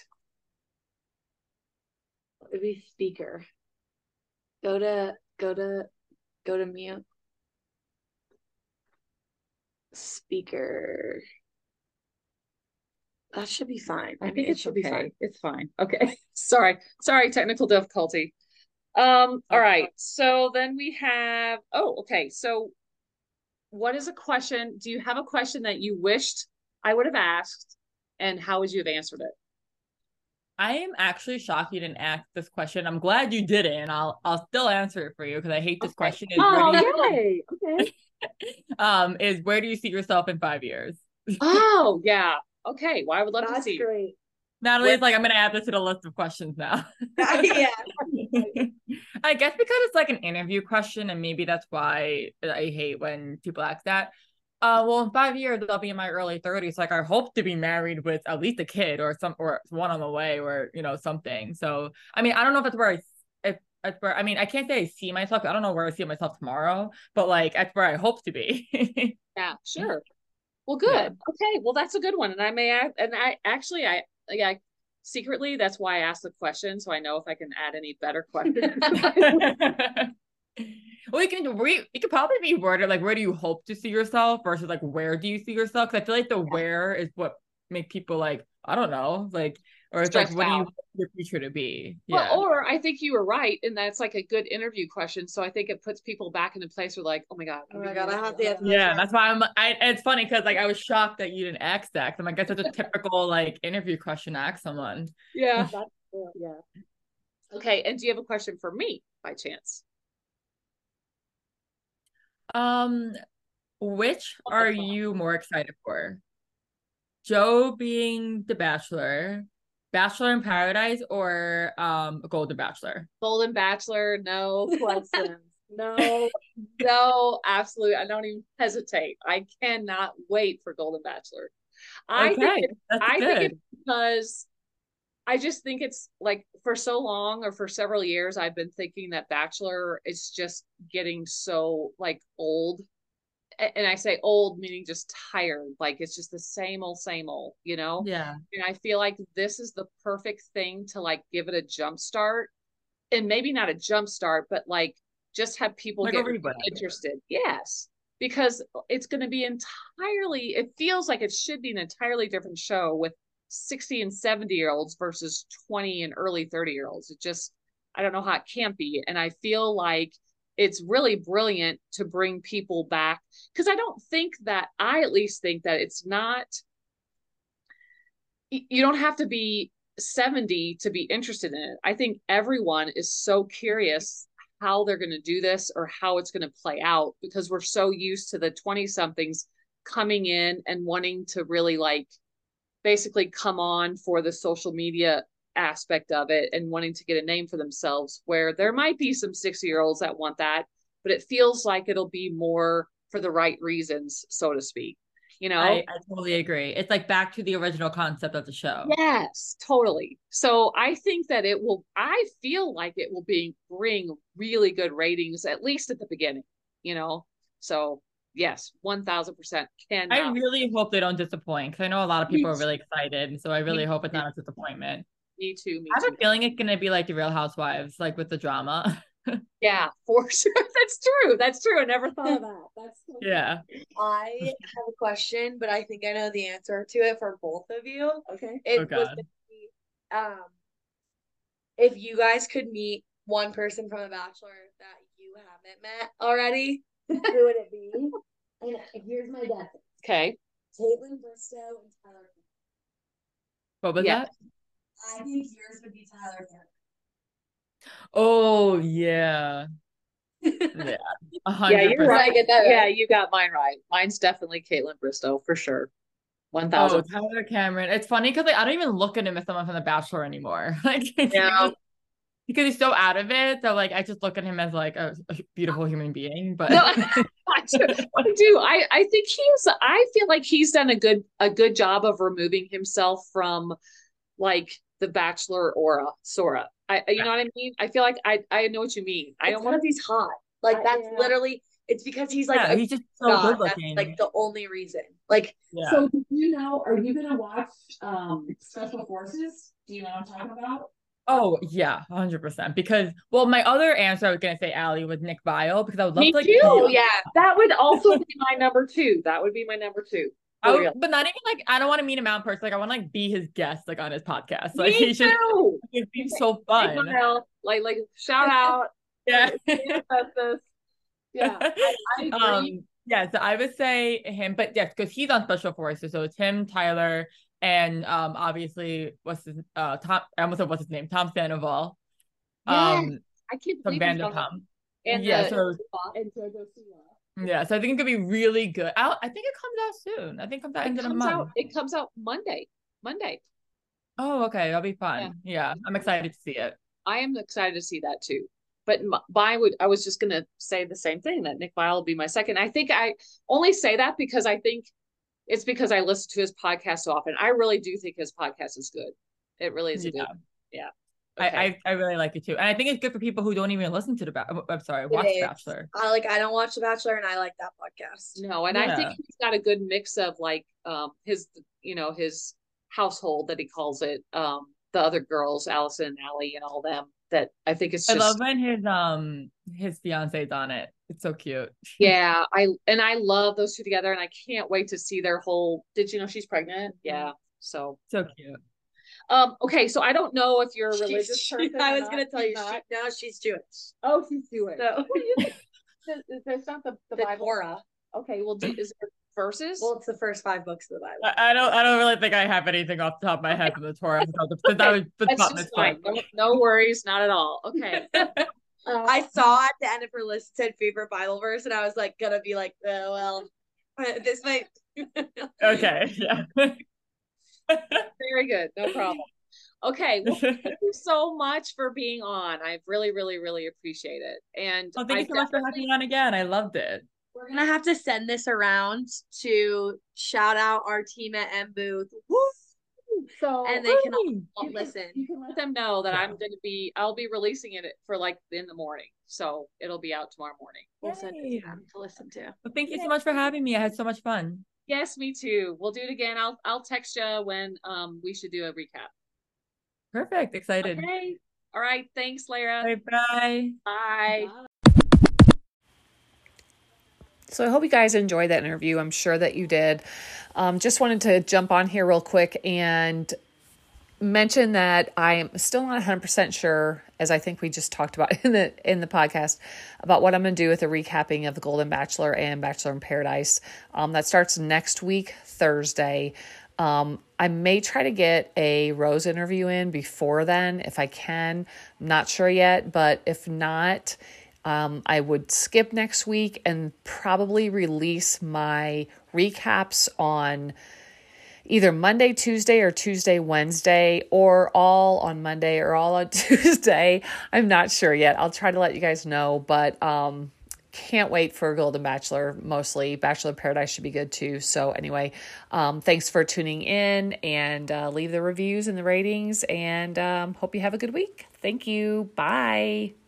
It'd be speaker. Go to go to go to mute. Speaker. That should be fine. I mean, think it should be okay. fine. It's fine. Okay. Sorry. Sorry, technical difficulty. Um, all right. So then we have, oh, okay. So what is a question? Do you have a question that you wished I would have asked, and how would you have answered it? I am actually shocked you didn't ask this question. I'm glad you didn't, and I'll I'll still answer it for you because I hate this Okay. question. Is where Oh, do you, yay. Okay. um is where do you see yourself in five years? Oh, yeah. Okay. Well, I would love to That's see. great. Natalie's like, I'm gonna add this to the list of questions now. Yeah. I guess because it's like an interview question, and maybe that's why I hate when people ask that. Uh, well, in five years, I'll be in my early thirties. Like, I hope to be married with at least a kid or some or one on the way, or you know something. So, I mean, I don't know if it's where I if that's where I mean, I can't say I see myself. I don't know where I see myself tomorrow, but like that's where I hope to be. Yeah, sure. Well, good. Yeah. Okay. Well, that's a good one. And I may add, and I actually, I, yeah, secretly, that's why I asked the question. So I know if I can add any better questions. Well, you can re you could probably be worded like where do you hope to see yourself versus like where do you see yourself? Because I feel like the where is what make people like I don't know like or it's like Stressed what do you out. want your future to be? Well, Yeah. or I think you were right, and that's like a good interview question. So I think it puts people back in a place where like, oh my God. Oh my God, I have to answer Yeah, that's why I'm. I. It's funny because like I was shocked that you didn't ask that. 'Cause I'm like, that's such a typical like interview question to ask someone. Yeah. That's cool. Yeah. Okay. And do you have a question for me by chance? Um, which are you more excited for? Joe being the Bachelor, Bachelor in Paradise, or um Golden Bachelor? Golden Bachelor, no questions. No, no, absolutely. I don't even hesitate. I cannot wait for Golden Bachelor. I Okay, think it, that's I good. think it's because I just think it's like for so long or for several years, I've been thinking that Bachelor is just getting so like old. And I say old meaning just tired. Like it's just the same old, same old, you know? Yeah. And I feel like this is the perfect thing to like give it a jump start. And maybe not a jump start, but like just have people Like get a reboot. interested. Yes. Because it's going to be entirely, it feels like it should be an entirely different show with sixty and seventy year olds versus twenty and early thirty year olds. It just, I don't know how it can't be. And I feel like it's really brilliant to bring people back because I don't think that, I at least think that it's not, you don't have to be seventy to be interested in it. I think everyone is so curious how they're going to do this or how it's going to play out because we're so used to the twenty somethings coming in and wanting to really like basically come on for the social media aspect of it and wanting to get a name for themselves, where there might be some sixty year olds that want that, but it feels like it'll be more for the right reasons, so to speak. You know, I, I totally agree. It's like back to the original concept of the show. Yes, totally. So I think that it will, I feel like it will be bring really good ratings, at least at the beginning, you know? So yes, one thousand percent cannot. I really hope they don't disappoint because I know a lot of people Me are really excited. And so I really hope it's not a disappointment. Me too. Me I have too. a feeling it's going to be like the Real Housewives, like with the drama. Yeah, for sure. That's true. That's true. I never thought of that. That's so Yeah. I have a question, but I think I know the answer to it for both of you. Okay. It Oh, was God. gonna be, um, if you guys could meet one person from The Bachelor that you haven't met already, who would it be? And here's my guess: Okay. Caitlin Bristow and Tyler. What was Yeah. that? I think yours would be Tyler. Oh, yeah. Yeah. A Yeah, hundred you're percent. right. Get that Yeah, right. you got mine right. Mine's definitely Caitlin Bristow for sure. One Oh, thousand. Tyler Cameron. It's funny because like I don't even look at him as someone from The Bachelor anymore. Like it's Yeah. just, because he's so out of it. So like I just look at him as like a, a beautiful human being. But No, I do. I do. I, I think he's, I feel like he's done a good, a good job of removing himself from like the Bachelor aura, Sora. I, you know what I mean? I feel like I, I know what you mean. I I don't don't want want to. he's hot. Like that's Yeah. literally. It's because he's like yeah, a he's just so god. good That's looking. like the only reason. Like Yeah. So do you know, are you gonna watch um Special Forces? Do you know what I'm talking about? Oh yeah, one hundred percent. Because well, my other answer I was gonna say Allie was Nick Vile because I would love Me to like too. oh yeah, That would also be my number two. That would be my number two. I For would, real. but not even like I don't want to meet him out in person. Like I want to like be his guest like on his podcast. Like Me he should too. it seems so Hey, fun. Mel, Like, like, shout out. Yeah. Yeah, I, I agree. Um, yeah, so I would say him, but yes, because he's on Special Forces, so it's him, Tyler, and um, obviously what's his uh Tom? I almost said what's his name, Tom Sandoval, um, I can't from believe he's on Vanderpump. And Yeah, the, so And JoJo Siwa. yeah, so I think it could be really good. I I think it comes out soon. I think it comes out it end of the comes month. out. It comes out Monday. Monday. Oh, okay, that'll be fun. Yeah, I'm excited to see it. I am excited to see that too. But my would I was just gonna say the same thing that Nick Vile will be my second. I think I only say that because I think it's because I listen to his podcast so often. I really do think his podcast is good. It really is a Yeah. good. Yeah. I, Okay. I I really like it too, and I think it's good for people who don't even listen to the ba- I'm sorry, watch is. Bachelor. I like. I don't watch The Bachelor, and I like that podcast. No, and I think Yeah. he's got a good mix of like um his you know his household that he calls it, um the other girls, Allison and Allie and all them, that I think it's I just love when his um his fiance's on it. It's so cute. yeah, I and I love those two together and I can't wait to see their whole did you know she's pregnant? Yeah. So So cute. um okay, so I don't know if you're a She's- religious she- person. I or was not. gonna tell She's you. not. She, no, she's Jewish. Oh, she's Jewish. So There's- There's not the, the the Bible. Torah. Okay, well, do, is there verses? Well, it's the first five books of the Bible. I, I don't I don't really think I have anything off the top of my head from the Torah because that was the That's top just mitzvah. fine. No, no worries, not at all. Okay. I saw at the end of her list said favorite Bible verse, and I was like gonna be like, oh well, this might. Okay, yeah. Very good. No problem. Okay. Well, thank you so much for being on. I really, really, really appreciate it. And Well, thank I you so much for having me on again. I loved it. We're gonna have to send this around to shout out our team at M Booth. Woo! So and they can all you can, listen. You can let them know that I'm going to be, I'll be releasing it for like in the morning. So it'll be out tomorrow morning. We'll send it Yay. to them to listen to. Well, thank you so much for having me. I had so much fun. Yes, me too. We'll do it again. I'll I'll text you when um we should do a recap. Perfect. Excited. Okay. All right. Thanks, Lara. Bye bye. Bye. So I hope you guys enjoyed that interview. I'm sure that you did. Um, just wanted to jump on here real quick and mention that I'm still not one hundred percent sure, as I think we just talked about in the in the podcast, about what I'm going to do with the recapping of The Golden Bachelor and Bachelor in Paradise. Um, that starts next week, Thursday. Um, I may try to get a Rose interview in before then if I can. I'm not sure yet, but if not, um, I would skip next week and probably release my recaps on either Monday, Tuesday, or Tuesday, Wednesday, or all on Monday or all on Tuesday. I'm not sure yet. I'll try to let you guys know, but um, can't wait for Golden Bachelor. Mostly Bachelor in Paradise should be good too. So anyway, um, thanks for tuning in, and uh, leave the reviews and the ratings, and um, hope you have a good week. Thank you. Bye.